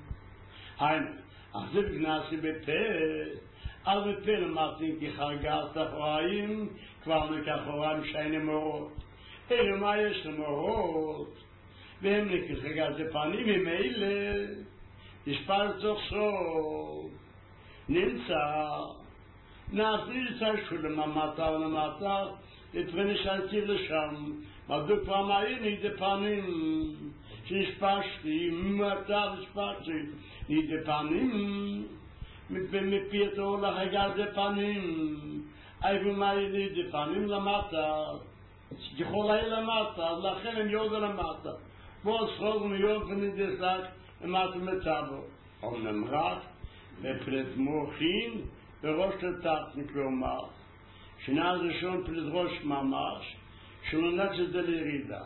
אז זה בגנסי בפה, אז בפה למטה כי חגת אחוריים, כבר נקח אחוריים שיינים אורות. אלו מה יש להם אורות? והם נקח חגת הפנים, הם אלה, ישפל תוכסות, נמצא, נעזיר ציישו למטה ולמטה, לתבני שעציב לשם, מדוע כבר מהיר נידה פנים, שהשפשתי, מטה ושפשתי, נידה פנים, מפייתו לחגת הפנים, איפה מהיר נידה פנים למטה, יכול היה למטה, אז לכן הם יודו למטה, בוא סחוג מיוד ונידה סק, למטה מטבו, אומנם רק, בפלט מוחין, בראש לתת נקלומר, שנה ראשון פלט ראש ממש, שלא נצא זה לירידה.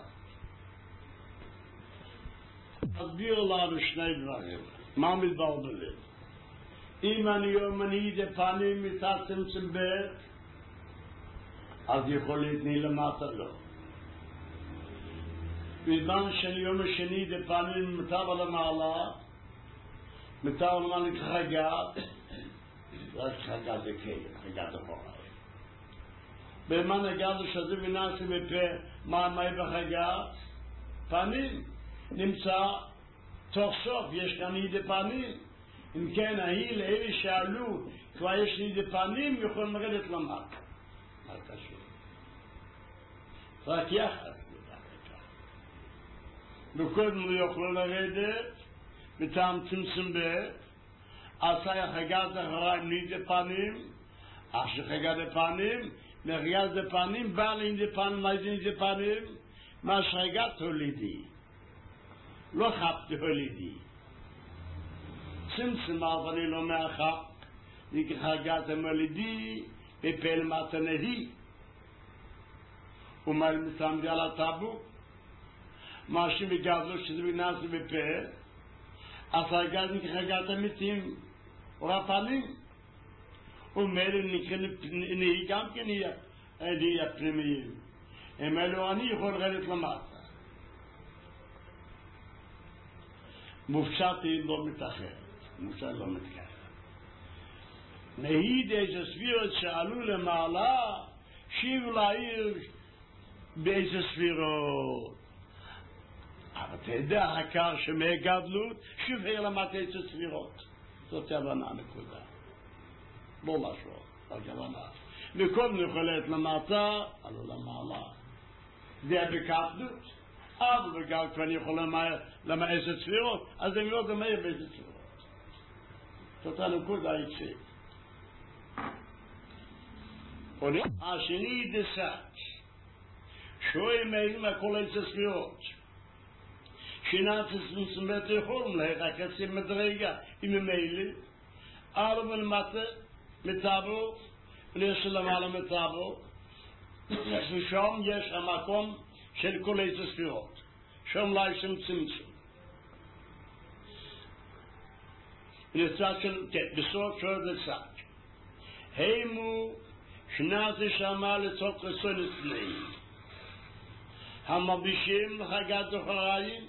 אסביר לנו שני דברים, מה מתבלבלים? אם אני אומר נידה פנים מצד צמצם בית, אז יכול להתני למטה לא. בזמן שאני אומר שנידה פנים מטבע למעלה, מטבע למעלה כחגת, רק חגת זה כלים, חגת אחוריים. בזמן הגד שזה ונעשה בפה, מה בחגת? פנים. נמצא תוך סוף, יש כאן נידה פנים. אם כן, לאלה שעלו, כבר יש נידה פנים, יכולים לרדת למטה. מה קשור? רק יחד. וקודם לא יוכלו לרדת, מטעם צמצום ב' עשה יחגת אחריים נידי פנים, אך שחגת הפנים, מחגת הפנים, בא לידי פנים, מה זה נידי פנים? מה שחגת הולידי. לא חפתי הולידי. צמצום אבל אני לא מאחר, וכחגת המולידי, בפל מתנהי. ומה מסמדי על הטאבו? מה שמגזו שזה בנס בפה, אז חגת כחגת המתים, ורפנים. ומאלה נהי גם כן נהי הפנימיים. הם אלו אני יכול לרדת למטה. מופשטי לא מתאחרת, מופשט לא מתאחרת. נהי איזה ספירות שעלו למעלה, שיבו לעיר באיזה ספירות. אבל אתה יודע, הקר שמהגדלות, שיבהר למטה איזה ספירות. זאת הבנה נקודה. לא משהו, רק הבנה. וכל יכולת למטה, עלו למעלה. זה בקפדות. אבל וגם כבר אני יכול למה איזה ספירות, אז אני לא דומה באיזה ספירות. זאת הנקודה אישית. השני דסק, שוי מהם הכל איזה ספירות. שנאצס מסמת יכולים להיחקצי מדרגה עם המיילי, ארבע ולמטה מטאבו, ולש למעלה מטאבו, ושם יש המקום של כל איזה ספירות. שם לא יש צמצום. נצטרך של, כן, בסוף שואל לצק. הימו שנאצי שמה לצוק רצון אצלעים. המבישים לחגת אחריים,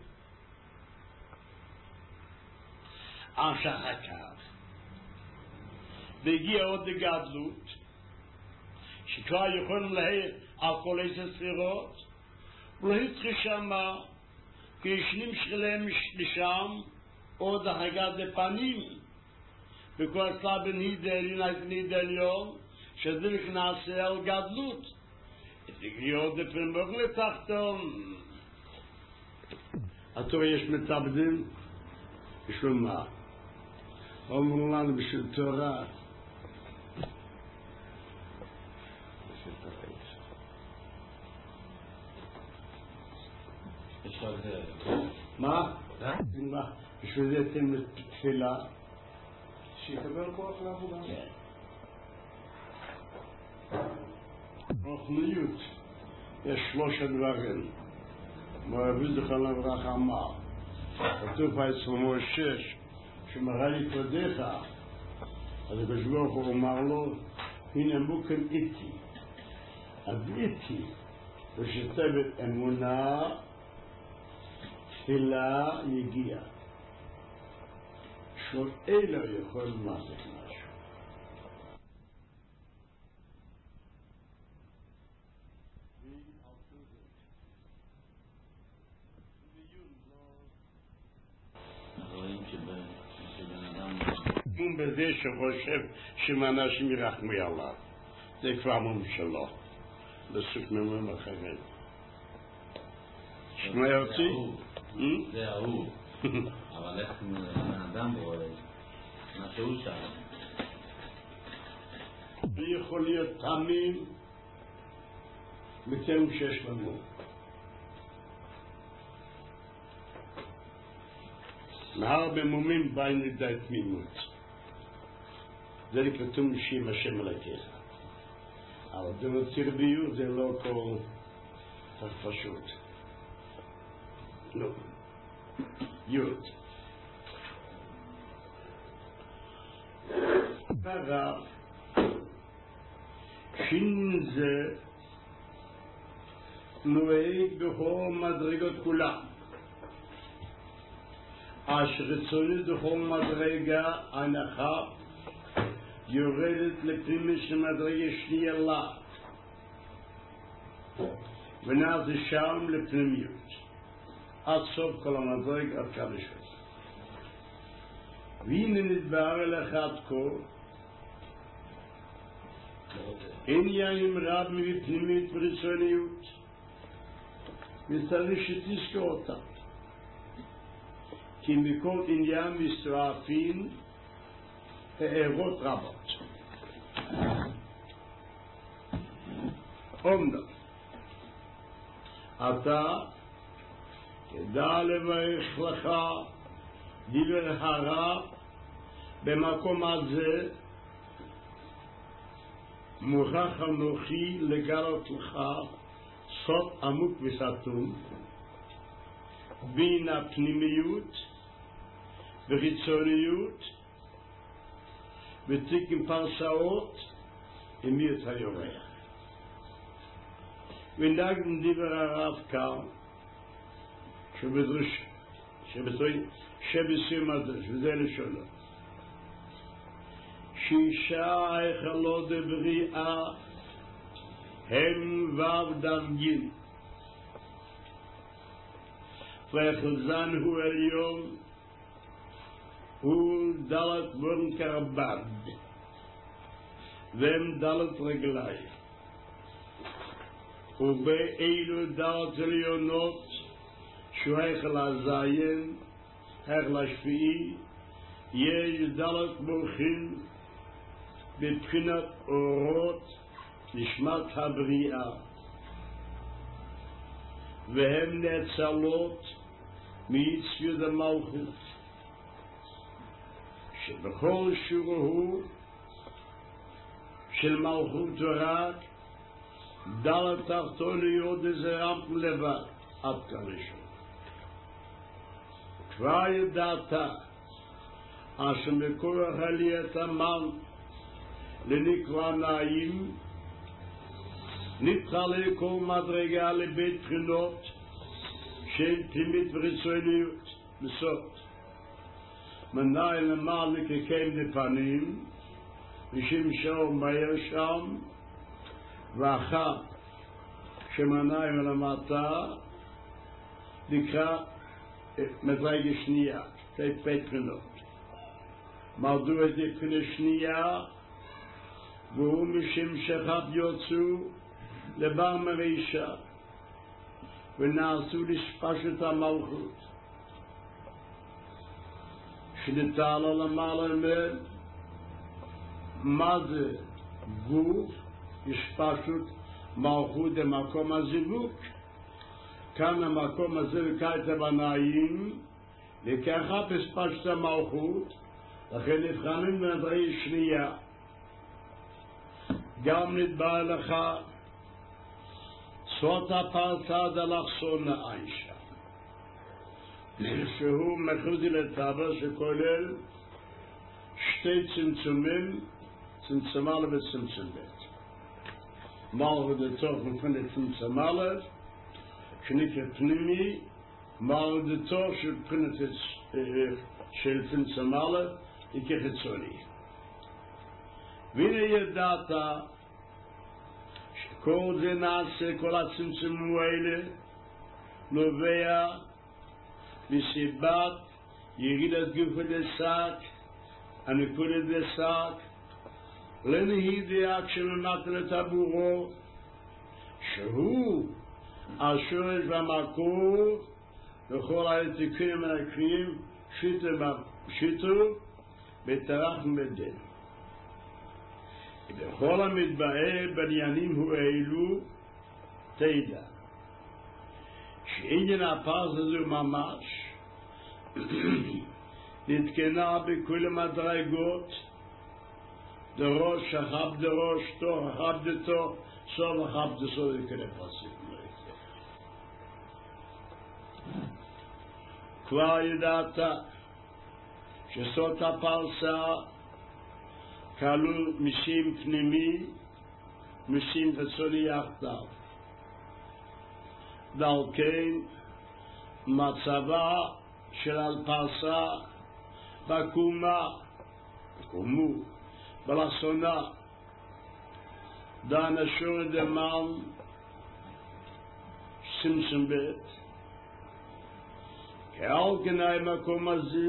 אנשך הקו. והגיע עוד לגדלות, שכבר יכולים להעיר על כל איזה ספירות, ולהתחיל שמה, כי ישנים שלהם לשם, עוד החגת לפנים, וכל סבא ניד עליון, שזה נכנס על גדלות. תגיע עוד לפרמוך לתחתון. התורה יש מתאבדים, בשביל מה? אומרים לנו בשביל תורה. מה? בשביל זה אתם תפילה שיקבל כוח לעבודה. רוחניות יש שלושה דברים. מואביד לכל אברך אמר, כתוב אצל משה שמראה לי תודיך, אז הקדוש ברוך הוא אמר לו, הנה מוקם איתי, איתי ושתבת אמונה, תפילה יגיע. שור אלו יכול לעשות משהו. בזה שחושב שמאנשים ירחמו עליו. זה כבר ממשלו. בסוף ממם אחרים. שמע אותי? זה ההוא. אבל איך אדם רואה? מה שהוא שם? יכול להיות תמים בטרם שיש לנו. מהרבה מומים באים לידי תמימות. זה כתוב שם השם אלוקיך. אבל דמוצירביות זה לא כל פשוט. לא. יוד. הרב שין זה נוהג בכל מדרגות כולם. אשר רצונית בכל מדרגה הנחה יורדת לפנימית של מדרגה שנייה לה ונעז שם לפנימיות עד סוף כל המדרגה עד קדשות. והנה נתבהר אליך עד כה עניין רב מפנימית ורצוניות וצריך שתזכור אותה. כי מכל עניין מצטרפים הערות רבות. אומנם אתה תדע לברך לך דבר הרע במקום הזה, מוכרח אנוכי לגלות לך סוד עמוק וסתום בין הפנימיות וחיצוניות ותיקים פרסאות עם מי את היורח. ונגן דבר הרב כאן שבסיום הדרש, וזה לשונו שישה היכלות בריאה הם ודרגין והחזן הוא עליון הוא דלת בורן קרבד והם דלת רגליים ובאילו דלת עליונות שהוא היכל הזיין היכל השביעי יש דלת מוחין בבחינת אורות נשמת הבריאה והם נאצלות מיציות המלכות שבכל שורו של מלכות רק דלת תחתוניות זרמתם לבד עד כאן ראשון. כבר ידעת אשר מכוח עליית המן לנקרא נעים נתחלק כל מדרגה לבית בחינות שהן פנימית וחיצוניות בסוד. מנהל למעלה כקיים לפנים ושמשור מהר שם ואחת שמנהל למטה נקרא מדרגה שנייה, בית בחינות. מרדו את הבחינה שנייה והוא משם שחד יוצאו לבר מרישה ונעשו לספשת המלכות שנתעלה למעלה מהם מה זה גוף לספשת מלכות במקום הזיווג כאן המקום הזה וכעת הבנאים וככה בספשת המלכות לכן נבחנים בנדרי שנייה גם נתבע לך סוד הפרצה דלחסון האישה שהוא מחוזי לטבע שכולל שתי צמצומים צמצום א' וצמצום ב' מלכות דתוך מבחינת צמצום א' שנקרא פנימי מלכות דתוך מבחינת של צמצום א' נקרא חיצוני. והנה ידעת שכל זה נעשה, כל הצמצומים האלה נובע מסיבת ירידת גוף דשק, הנקודת דשק, לנהידיה כשממתן את הבורו, שהוא השורש והמקור לכל העתיקים והקריאים שיטו בטרח ומדן. בכל המתבאר בעניינים האלו תדע שעניין הפרס הזו ממש נתקנה בכל המדרגות דרוש שחב דרוש תוך חב דתוך סוף חב דסוף וכאלה פרסים כבר ידעת שסוד הפרסה כלול מיסים פנימי, מיסים חיצוני יחדיו. ועל כן מצבה של הפרסה בקומו, בלחסונה, דן השור דמן צמצום ב' כעל כנאי מקום הזה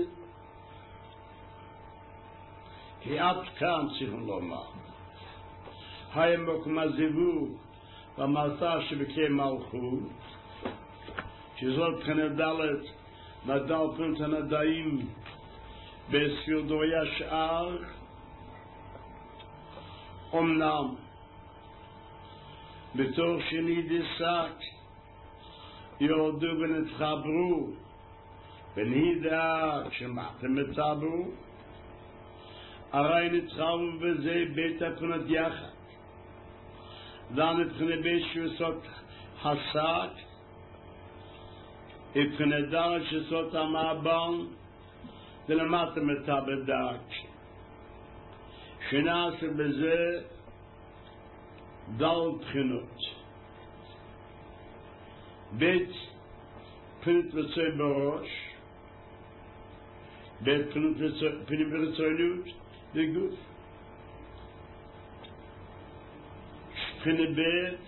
כי עד כאן צריכים לומר האם מקום הזיווג במלתה שבקרב מלכות שזאת בחינת ד' מדל פרנטן הדאים בספיר דורי השאר אמנם בתור שני דסק יורדו ונתחברו ונהידה כשמחתם את הרי נתחברו בזה בית הפרנת יחד dann ibkhne beshusot hasak ibkhne dar shusot amaban delamat metabedak shnas beze dal bkhnot bet pint vetsoy barosh bet pint vetsoy de guf in the bed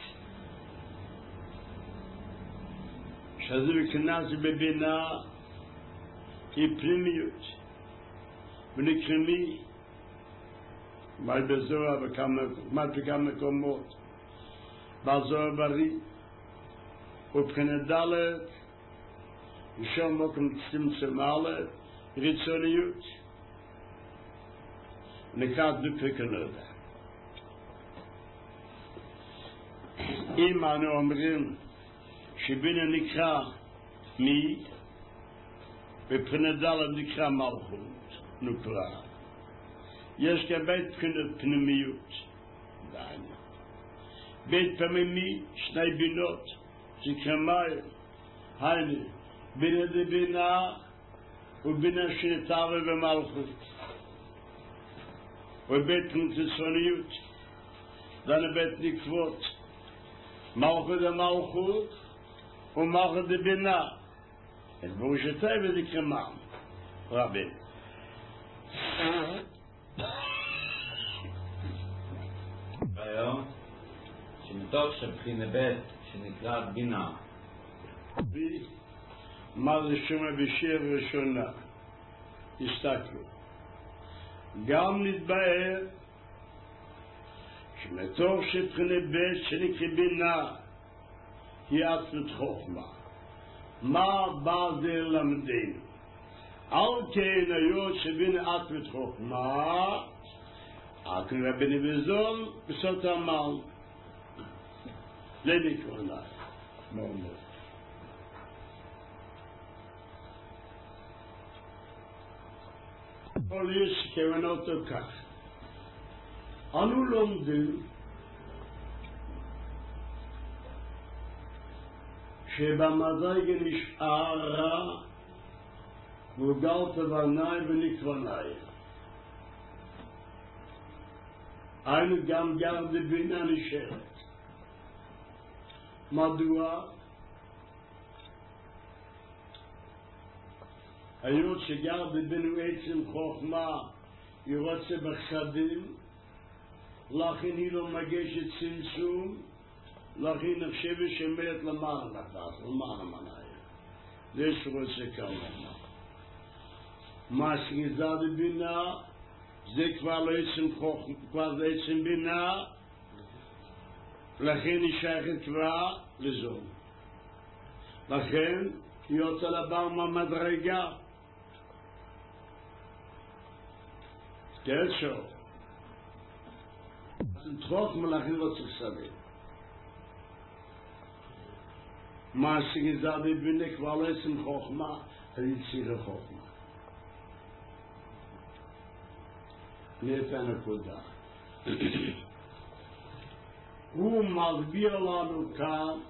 shazir knas bebina iprimiut bnikrimi mal bezora bekam komot bazor bari upknedalet ishom mokem tsimtsmale ritsoliut nekat dukenoda אם אנו אומרים שבינה נקרא מי בפנדל נקרא מלכות נקרא יש כבית פנימיות בית פנימי שני בינות שכמי היינו בינה דבינה ובינה שנתאווה במלכות ובית פנימיות דנה בית נקבות Malchut de Malchut und Malchut de Binah. Es Burushatai v'dikra Mam. Rabbi. היום, שמתוך שבחינה ב' שנקרא בינה. מה זה שומע בשיר ראשונה? תסתכלו. גם נתבהר שמתוך שבחינה ב' שנקרא בינה היא עצמת חוכמה. מה בא זה למדנו? על כן היות שבינה עצמת חוכמה, אקן רבני בזול בסות המל. לנקרונה. מאוד. כל יש כוונות כך. אנו לומדים שבמדרגה נשארה מוגל תבנאי ונקבנאי. היינו גם גר דבינה נשארת. מדוע? היות שגר דבינו עצם חוכמה היא רוצה בחסדים, לכן היא לא מגשת צמצום, לכן נחשבת שמרת למעלה נתת, למעלה מנהל. זה שרוצה כמובן. מה שגזר דבינה, זה כבר לא עצם חוכמה, כבר זה עצם בינה, לכן היא שייכת כבר לזו. לכן היא יוצא לבר מהמדרגה. כן שוב. חוכמה לכן לא צריך סביב. מה שגזר דבינה כבר לא עצם חוכמה, אז היא צריכה חוכמה. נהיית הנקודה. הוא מסביר לנו כאן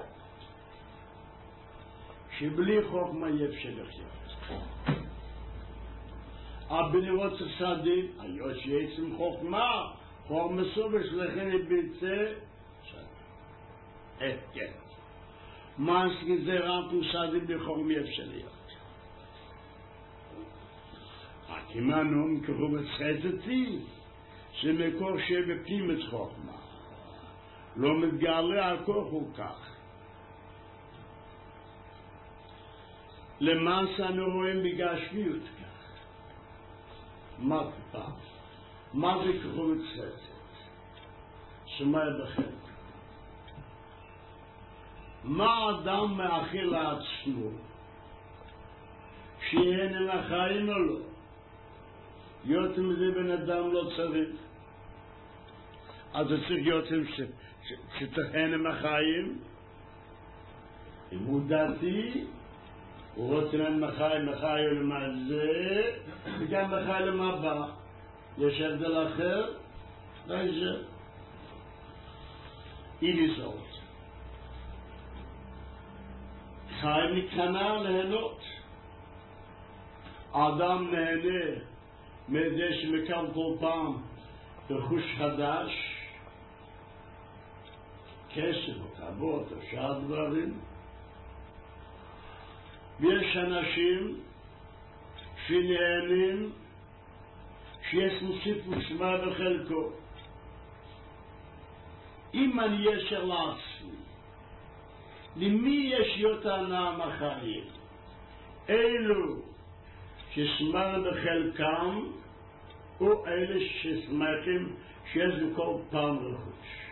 שבלי חוכמה אי אפשר לחיות. אבל רוצה סדים, היות שעצם חוכמה, חוכמה סובש לכן ביצה כן. מה שגזר אנטו סדים בלי חוכמה אי אפשר להיות. כמנו ככה בצחצתי שמקור שבפנים את חוכמה לא מתגלה הכוח הוא כך. למעשה אנו רואים בגשמיות כך. מה פעם? מה זה ככה בצחצת? שמה בכם? מה האדם מאחל לעצמו? שיהן עם החיים או לא. יותר מזה בן אדם לא צריך. אז הוא צריך יותר שתהן עם החיים. אם הוא דתי, הוא רוצה להם מחי למה זה, וגם מחי למה בא. יש הבדל אחר, זה איליזות. חי מכנה ליהנות. האדם נהנה מזה שמקם כל פעם רכוש חדש, כסף או כבוד או שאר דברים. ויש אנשים שנהנים שיש נוסיף ושמה בחלקו. אם אני ישר לעצמי, למי יש יותר נעם החיים? אלו ששמר בחלקם, או אלה ששמחים שיש בכל פעם רכוש.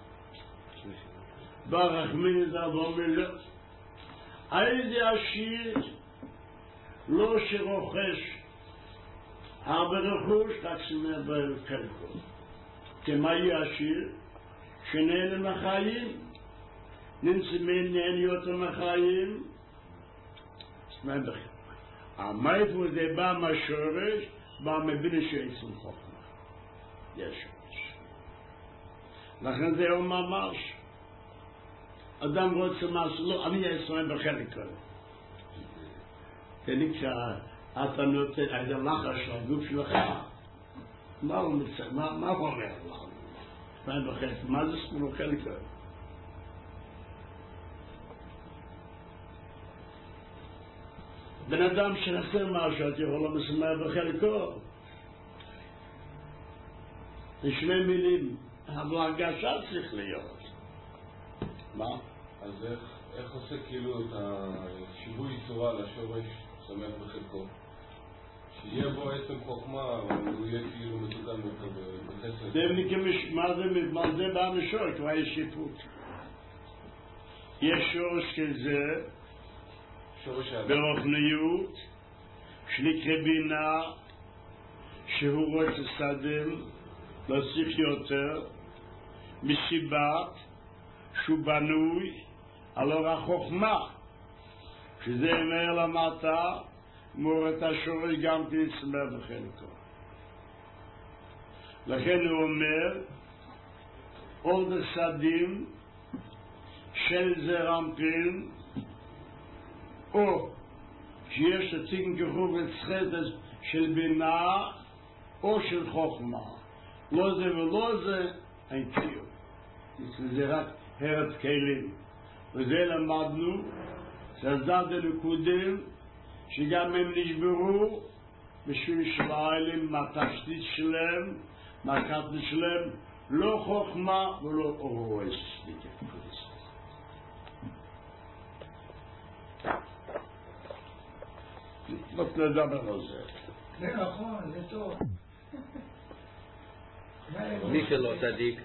ברחמין זה מילה. איזה עשיר לא שרוכש הרבה רכוש, רק שמר בחלקו. כמה יהיה עשיר? שנהנה מהחיים, נמצאים נהנה יותר מהחיים, שמר בחלקו. המאיפה זה בא מהשורש, בא מבין שעצם חוכמה. יש שורש. לכן זהו ממש. אדם רוצה משהו, לא, אני אסיים בחלק כזה. תגיד שאתה נותן, איזה לחש של הגוף שלך, מה הוא אומר לך? אסיים בחלק, מה זה סכום בחלק כזה? בן אדם שנסר משהו, אתה יכול למסמר בחלקו. בשני מילים, אבל הרגשה צריך להיות. מה? אז איך עושה כאילו את השיווי צורה לשורש שמח בחלקו? שיהיה בו עצם חוכמה, אבל הוא יהיה כאילו מתוקן בחסד. מה זה בא משורש? כבר יש שיפוט. יש שורש כזה, ברוחניות, שנקרא בינה, שהוא רוצה סדם, לא צריך יותר, מסיבת, שהוא בנוי על אור החוכמה, שזה אומר למטה, מור את השורש גם תצמר בחלקו. לכן הוא אומר, עוד הסדים של זרמפין, או שיש לציקן כחוב וצחטת של בינה, או של חוכמה. לא זה ולא זה, אין קיום. זה רק הרץ כלים. וזה למדנו, שזד הנקודים, שגם הם נשברו, בשביל שלהם, מהתשתית שלהם, מהקטן שלהם, לא חוכמה ולא אורס. לא נדבר על זה. זה נכון, זה טוב. מי שלא צדיק?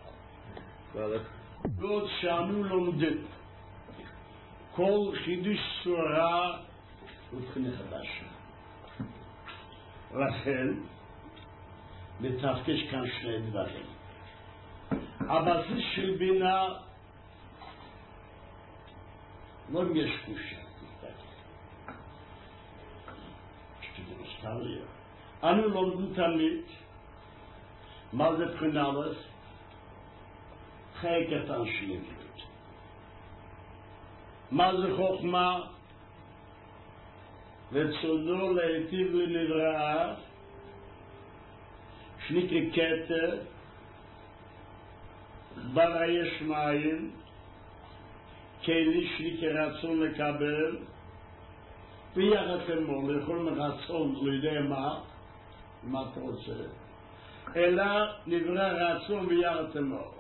ועוד שאנו לומדים כל חידוש סורה הוא בחינה חדש. לכן מתפקש כאן שני דברים. הבסיס של בינה לא יש קושה. אנו לומדים תמיד מה זה בחינה א' חי קטן שלמות. מה זה חוכמה? רצונו להיטיב לנברא שנקרא כתר ברא יש מים כלי שנקרא רצון לקבל ויחד אמור לאכול מרצון לא יודע מה אתה רוצה אלא נברא רצון ויחד אמור.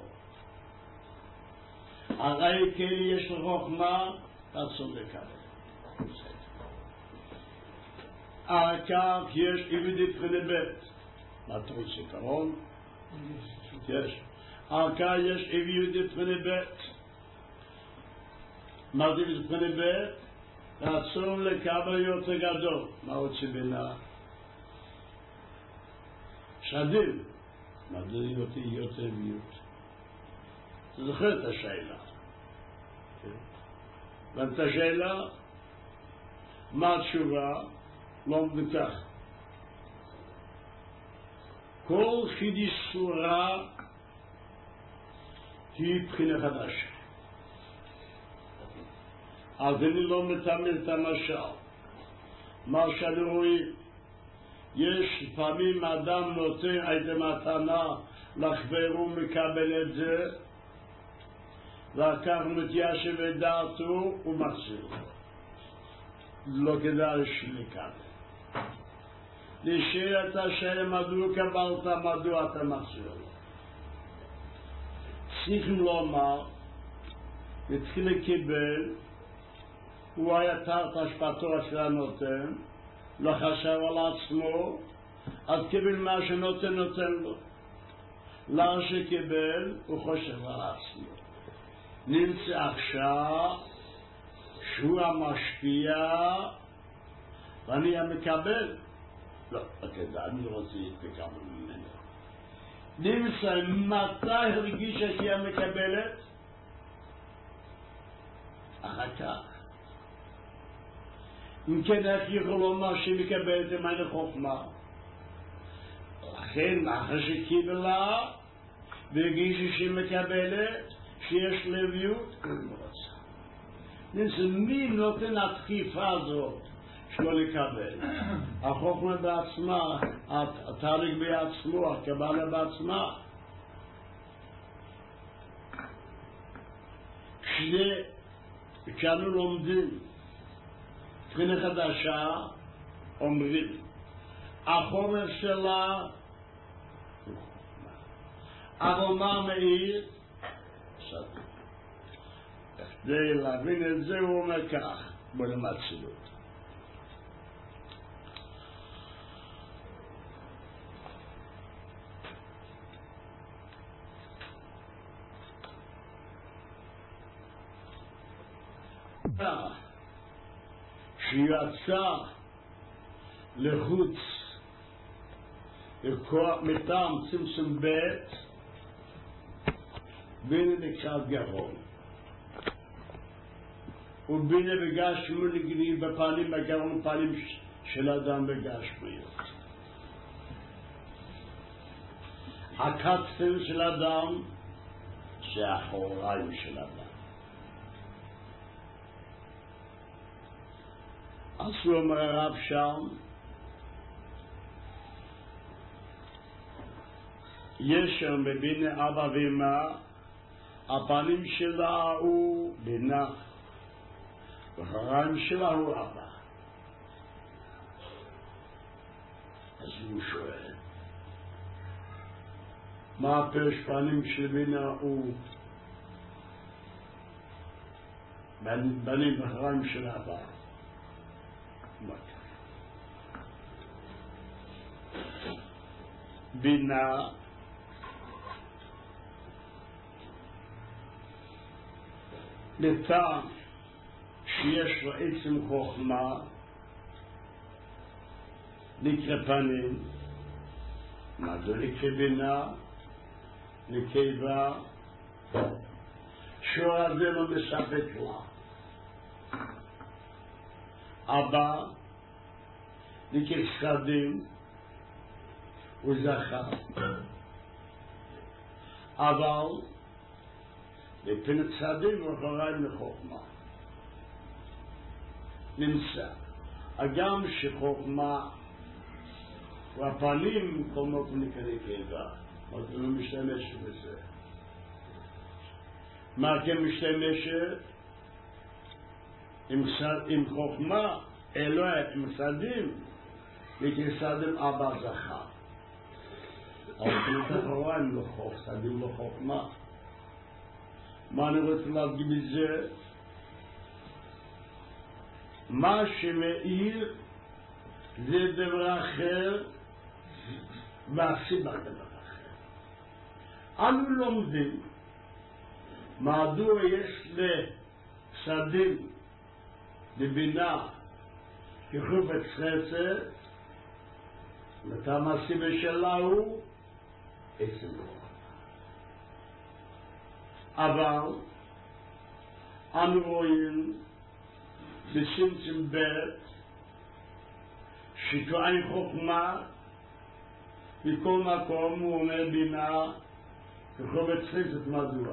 הרי כלי יש לו חוכמה רצון לקבל. כך יש עבדי בחינה ב' מה אתה רוצה קרון? יש. כך יש עבדי בחינה ב' מה זה בחינה ב'? רצון לקבל יותר גדול. מה רוצה בינה? שדים. מדעי אותי יותר ויותר. אתה זוכר את השאלה. ואת השאלה, מה התשובה? לא מבטח. כל חידיש סורה היא בחינה חדשה. אז אני לא מתאמן את המשל. מה שאני רואה, יש פעמים אדם נותן איזה מתנה לחברו מקבל את זה, ואחר מתיישב את דעתו ומחזיר לו. לא כדאי לקבל. נשאר את השאלה מדוע קבלת, מדוע אתה מחזיר לו. צריכים לומר, התחיל לקבל, הוא היה תחת השפעתו של הנותן, לא חשב על עצמו, אז קיבל מה שנותן נותן לו. לאן שקיבל, הוא חושב על עצמו. נמצא עכשיו שהוא המשפיע ואני המקבל. לא, אני לא רוצה לקבל ממנו. נמצא מתי הרגישה שהיא המקבלת? אחר כך. אם כן, איך יכול לומר שהיא מקבלת עם אין חוכמה? לכן, אחרי שקיבלה והרגישה שהיא מקבלת, שיש לביאות, הוא רוצה. נמצא מי נותן הדחיפה הזאת שלא לקבל? החוכמה בעצמה, התהליך בעצמו, הקבלה בעצמה. כשאנו לומדים בחינה חדשה, אומרים, החומר שלה אבל מה מאיר? סתם. כדי להבין את זה הוא אומר כך, בוא נמצלות. שיצא לחוץ מטעם צמצום ב' בינה נקרא גרון ובינה בגשמו נגני בפנים בגרון פנים של אדם בגשמיות. הכתפים של אדם זה האחוריים של אדם. אז הוא אומר הרב שם, יש שם בבינה אבא ואמא, הפנים שלה הוא בינה, והחריים שלה הוא אבא. אז הוא שואל, מה הפרש פנים של בינה הוא בנים והחריים של אבא? בינה לטעם שיש לו עצם חוכמה נקרא פנים, מדוע נקרא בינה? נקבה שהוא הזה לא מספק לה. אבא נקרא שדים וזכר, אבל לפני צדים ואחריים לחוכמה נמצא הגם שחוכמה והפנים קומות נקרא קבע, אבל לא משתמש בזה. מה כן משתמשת? עם חוכמה אלוהי, עם שדים נקרא שדים אבא זכר, אבל פני אחריים לא חוכמה, שדים לא חוכמה. מה אני רוצה להגיד בזה? מה שמאיר זה דבר אחר והסיבה דבר אחר. אנו לומדים מדוע יש לשדים בבינה כחופץ חסד, ותם הסיבה שלה הוא עצם רוח. אבל אנו רואים בצמצום ב' שכאין חוכמה בכל מקום הוא אומר בינה כחופץ חסד. מדוע?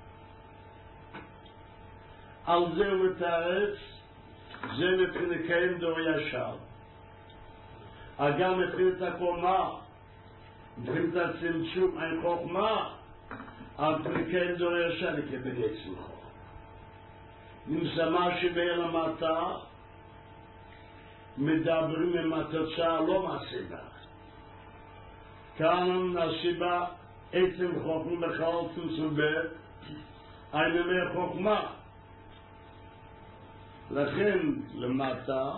על זה הוא מתארץ, זה מבחינת קיים דור ישר. אגם מבחינת הקומה, מבחינת הצמצום, אין חוכמה, אבל מבחינת קיים דור ישר לקבל עצמך. נמצא מה שבאל המטה, מדברים עם התוצאה, לא מהסיבה. כאן הסיבה, עצם חוכמה בכלל צמצום ב' אין ימי חוכמה. לכן למטה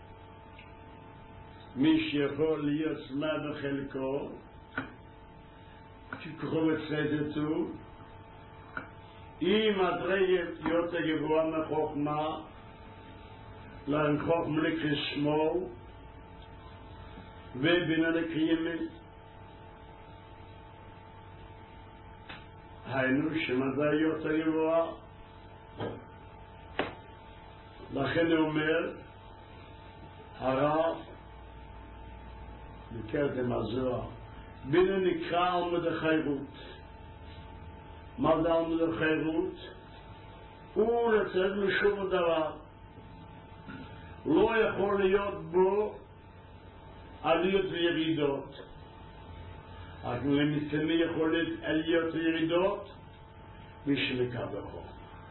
מי שיכול להיות סמא בחלקו שכחו חסד הוא אם הדרגה יותר גבוה מחוכמה לאין חוכמה לקשמו ובינה לקיימת היינו שמדע יותר גבוה. לכן הוא אומר הרב בקרתם הזוהר בינה נקרא על מדי חירות. מה זה על מדי חירות? הוא לצאת משום דבר, לא יכול להיות בו עליות וירידות. אנחנו למסתמי יכולת עליות וירידות משליקה בחור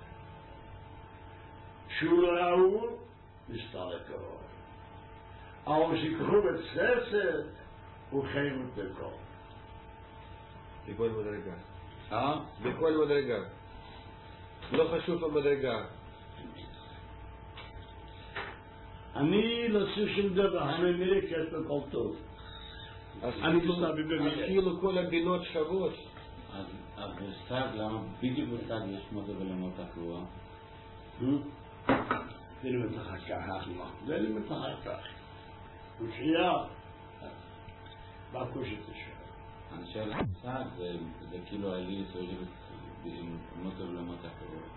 שהוא לא ראוי מסתלק הרוב. אבל שיקחו בצסד הוא חייבות בכל. בכל מדרגה. בכל מדרגה. לא חשוב המדרגה. אני לא עושה שום דבר, אני מלכת בכל טוב. אני מסתבי במילה. כאילו כל הבינות שוות. אז בשג, למה בדיוק בשג יש מודה ולמות הקבועה? זה לא מתחת כך, זה לא מתחת כך. הוא שנייה. בקושי תשאר. אני שואל, בשג זה כאילו העלי סוג'י עם מודה ולמות הקבועה.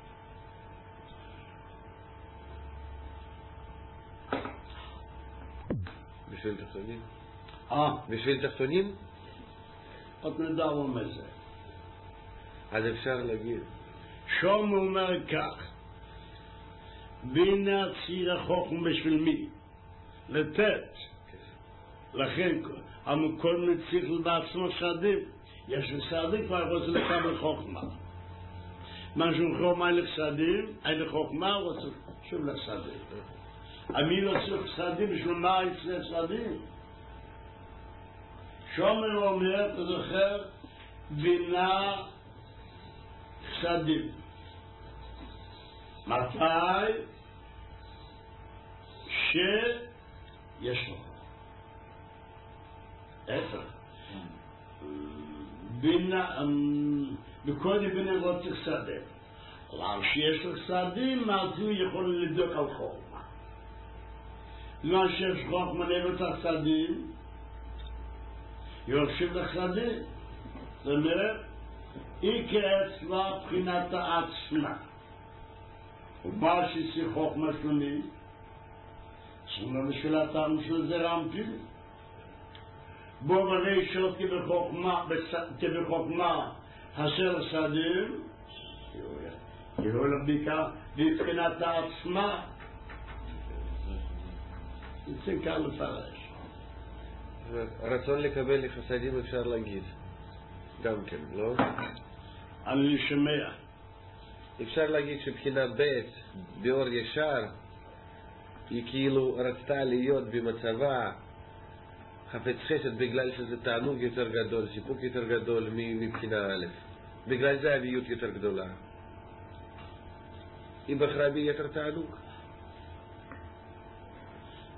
בשביל תחתונים? בשביל תחתונים? עוד נדע אומר זה. אז אפשר להגיד. שום הוא אומר כך. בינה ציר החוכם בשביל מי? לתת. לכן, המקום נציך בעצמו סעדים. יש לסעדים כבר רוצה לקבל חוכמה. מה שחוכמה אין לחסדים, אין לחוכמה, רוצה שוב לחסדים. אני לא צריך סעדים, בשביל מה יצא סעדים? שומר אומר, אתה זוכר, בינה חסדים. מתי? שיש לו. איפה? בינה, בכל בינה לא צריך סעדים. למה שיש לו סעדים, אז הוא יכול לבדוק על חוכמה. לא שיש חוכמה נבט הסעדים, יורשים לחסדים. זאת אומרת, היא כאצלה בחינת העצמה. ומה שעשי חוכמה שלי, שונה בשביל הטעם של זה רמתי. בו בראשות כבחוכמה אשר לחסדים, יהיו לבדיקה בבחינת העצמה. זה קל לפרש. רצון לקבל לחסדים אפשר להגיד גם כן, לא? אני שומע. אפשר להגיד שבחינה ב' באור ישר היא כאילו רצתה להיות במצבה חפץ חסד בגלל שזה תענוג יותר גדול, סיפוק יותר גדול מבחינה א', בגלל זה אביות יותר גדולה. היא בחרה בי יותר תענוג.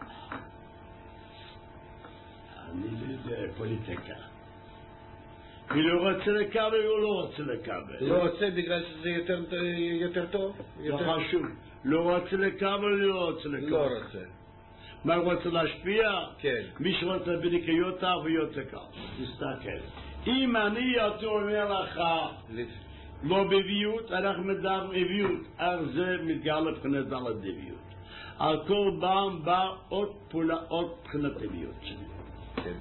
אני פוליטיקה. ולא רוצה לקבל או לא רוצה לקבל? לא רוצה בגלל שזה יותר טוב? לא חשוב. לא רוצה לקבל או לא רוצה לקבל? לא רוצה. מה רוצה להשפיע? כן. מי שרוצה בנקיות ויותר קל. תסתכל. אם אני יותר אומר לך לא בביאות, אנחנו מדברים בביאות, אז זה מתגלה לבחינת על הדביות. על כל פעם בא עוד פעולה, עוד בחינת דביות. כן.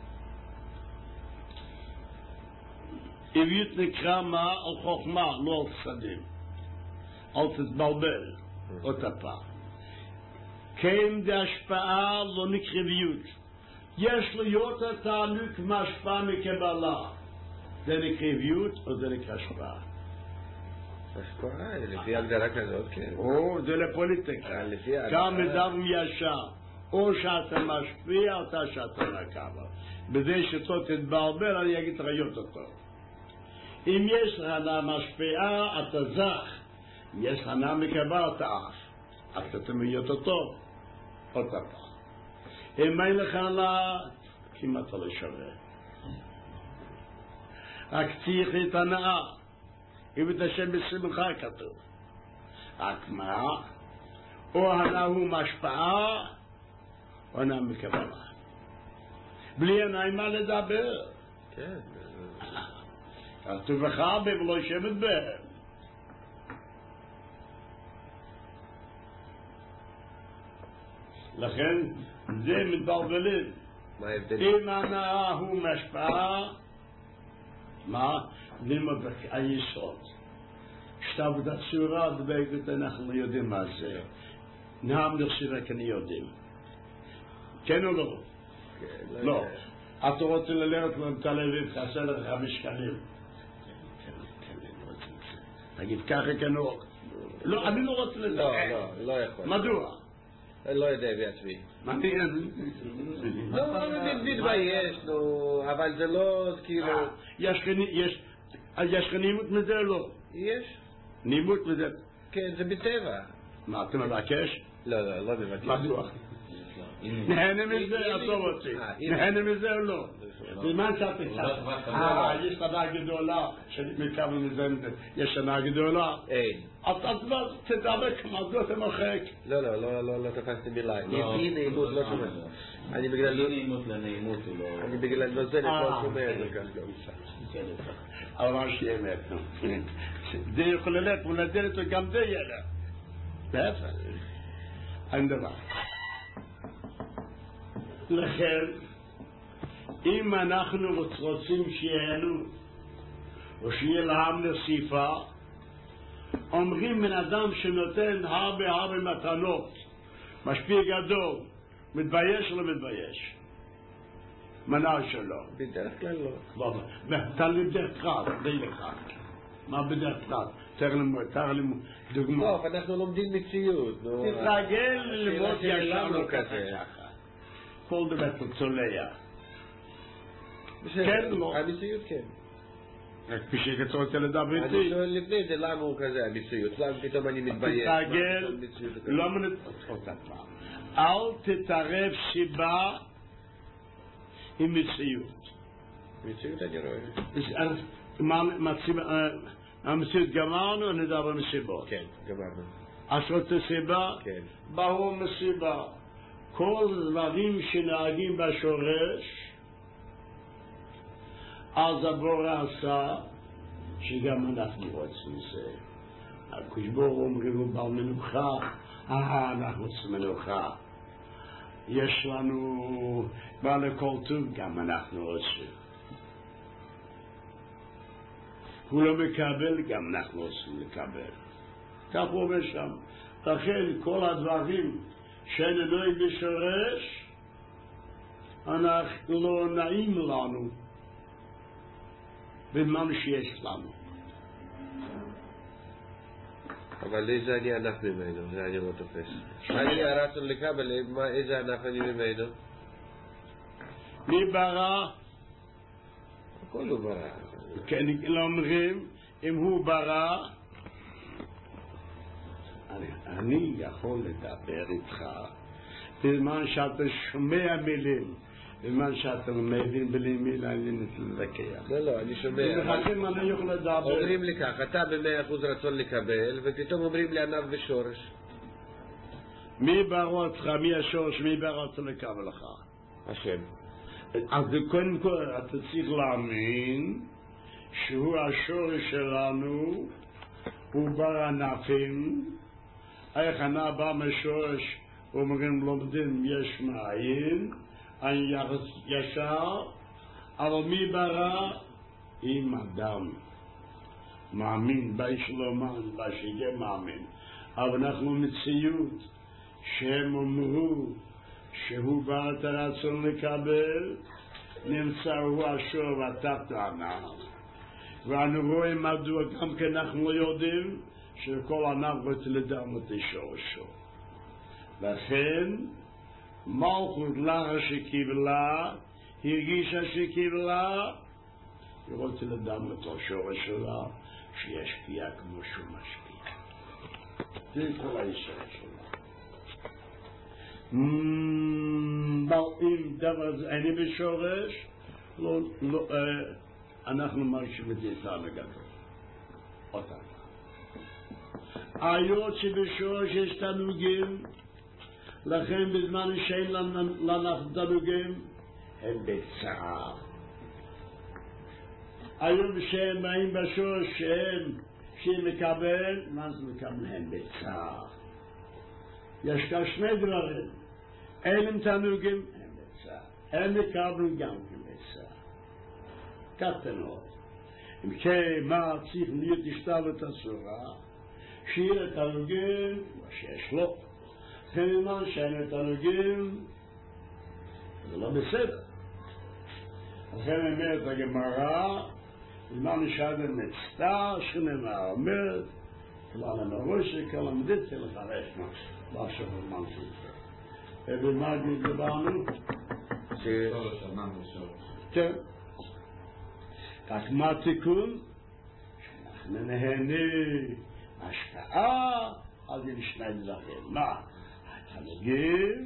דביות נקרא מה? על חוכמה, לא על צדים. אל תתבלבל, אותה פעם. כן בהשפעה לא נקרא ביות. יש להיות התענוג מהשפעה מקבלה. זה נקרא ביות או זה נקרא השפעה? השפעה, לפי הגדרה כזאת, כן. או, זה לפוליטיקה. גם מדברים ישר. או שאתה משפיע או שאתה מקבל. בזה שאתה תתבלבל אני אגיד לך יותר טוב. אם יש לך משפיעה אתה זך. אם יש לך מקבל אתה אף. אתה תמיד יותר טוב. עוד פעם. אם אין לך כמעט לא שווה. רק צריך את הנאה. אם את השם בשמחה כתוב. רק מה? או הנאה הוא משפעה, או הנאה מקבלה. בלי הנאה מה לדבר. כן. כתוב לך ולא יושבת בהם. לכן זה מתבלבלים. מה ההבדל? אם הנאה הוא משפעה, מה? לימוד היסוד. שתב את הצורה דבקת אנחנו יודעים מה זה. נעם נרסיבה כאן יודעים. כן או לא? כן, לא. אתה רוצה ללכת לתל אביב, חסר לך 5 שקלים. תגיד ככה כנור. לא, אני לא רוצה לדעת. לא יכול. מדוע? לא יודע בעצמי. מעניין. לא, מתבייש, אבל זה לא כאילו... יש לך נימות מזה או לא? יש. נימות מזה? כן, זה בטבע. מה, אתה מבקש? לא מבקש. מדוע? נהנה מזה, אתה רוצה. נהנה מזה או לא? בזמן שאתה קצת. יש שנה גדולה, שמקבל מזה, יש שנה גדולה. אין. אז תדבק, מדוע אתה מוחק? לא תפסתי מילה. אי נעימות, לא שומע. אני בגלל... אי נעימות לנעימות הוא לא... אני בגלל נוזלת, לא שומע את זה כך גם. אבל מה שיהיה אמת, זה יכול ללכת, ולדל אותו גם זה ילך. בהפך. אין דבר. לכן, אם אנחנו רוצים שיהנו, או שיהיה להם נסיפה, אומרים בן אדם שנותן הרבה מתנות, משפיע גדול, מתבייש או לא מתבייש? מנה שלו. בדרך כלל לא. תן לי בדרך כלל, די לך. מה בדרך כלל? תאר לי דוגמה. טוב, אנחנו לומדים מציאות. תתרגל ללמוד ישר לא כזה. כל דבר צולע. כן, לא. המציאות כן. רק כפי שאתה רוצה לדבר איתי. אני שואל לפני זה למה הוא כזה המציאות. למה פתאום אני מתבייש. תתרגל, לא מנתחות הפעם. אל תתערב סיבה עם מציאות. מציאות אני רואה. המציאות גמרנו, נדבר מסיבות. כן, גמרנו. אז רוצה סיבה? כן. באו מסיבה. כל דברים שנהגים בשורש, אז הבורא עשה, שגם אנחנו רוצים זה. הקדוש אומרים לו בר מנוחה, אנחנו רוצים מנוחה. יש לנו בעל הכל טוב, גם אנחנו רוצים. הוא לא מקבל, גם אנחנו רוצים לקבל. כך הוא אומר שם. לכן כל הדברים שאין אלוהים בשורש, אנחנו לא נעים לנו במה שיש לנו. אבל איזה אני ענף ממנו, זה אני לא תופס. אני הרצון לקבל, איזה ענף אני ממנו? מי ברא? הכל הוא ברא. כן, לא אומרים, אם הוא ברא, אני יכול לדבר איתך בזמן שאתה שומע מילים בזמן שאתם מבין בלי מילה אני נתלקח. לא, אני שומע. ומחכים אני יכול לדבר. אומרים לי כך, אתה ב100% רצון לקבל, ופתאום אומרים לי ענב ושורש. מי ברא אותך, מי השורש, מי ברא אותך לקבל לך? השם. אז קודם כל אתה צריך להאמין שהוא השורש שלנו, הוא בר ענפים. איך ענה בא משורש, אומרים לומדים יש מאין, אין ישר, אבל מי ברא? עם אדם. מאמין, באיש לא מאמין, באיש מאמין. אבל אנחנו מציאות שהם אמרו שהוא בא את הרצון לקבל, נמצא הוא השור והתחתונה. ואנו רואים מדוע גם כן אנחנו יודעים שכל ענף רוצה לדעת את שורשו. לכן מלכות לה שקיבלה, הרגישה שקיבלה, היא רוצה לדעת את השורש שלה, שישפיע כמו שהוא משפיע. זה כל הישור שלה. אם דבר זה איני בשורש, אנחנו מרשים את זה איתנו גדול. אותנו. היות שבשורש יש תנוגים, לכן בזמן שאין לנו תנוגים, הם בצער. היום שהם באים בשורש שהם מקבל, מה זה מקבל? הם בצער. יש כאן שני דברים. אין הם תנוגים, הם בצער. הם מקבלים גם כן בצער. קטנות. אם כן, מה צריך להיות השתלת הצורה? שיהיה תנוגים, מה שיש לו. כמובן שאין תנוגים, זה לא בסדר. לכן אומרת הגמרא, בזמן שאדם מצטער, שנאמר אומרת, כלל המראש, כלל המדיצה לחרש משהו. משהו במנצי זה. ובמה דיברנו? כן. כך מה התיקון? שאנחנו נהנה השפעה על ידי שני דברים. מה? התנוגים,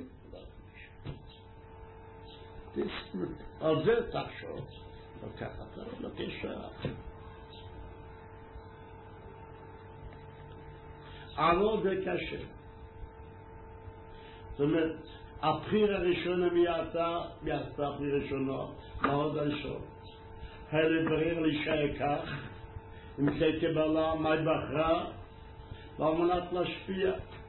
על זה תחשוב. לקחת, לא תשאר. אבל זה קשה. זאת אומרת, הבחיר הראשונה מייתה הבחיר הראשונה, מאוד ראשון. היה לברר להישאר כך, אם זה קבלה, מה בחרה, ועל מנת להשפיע.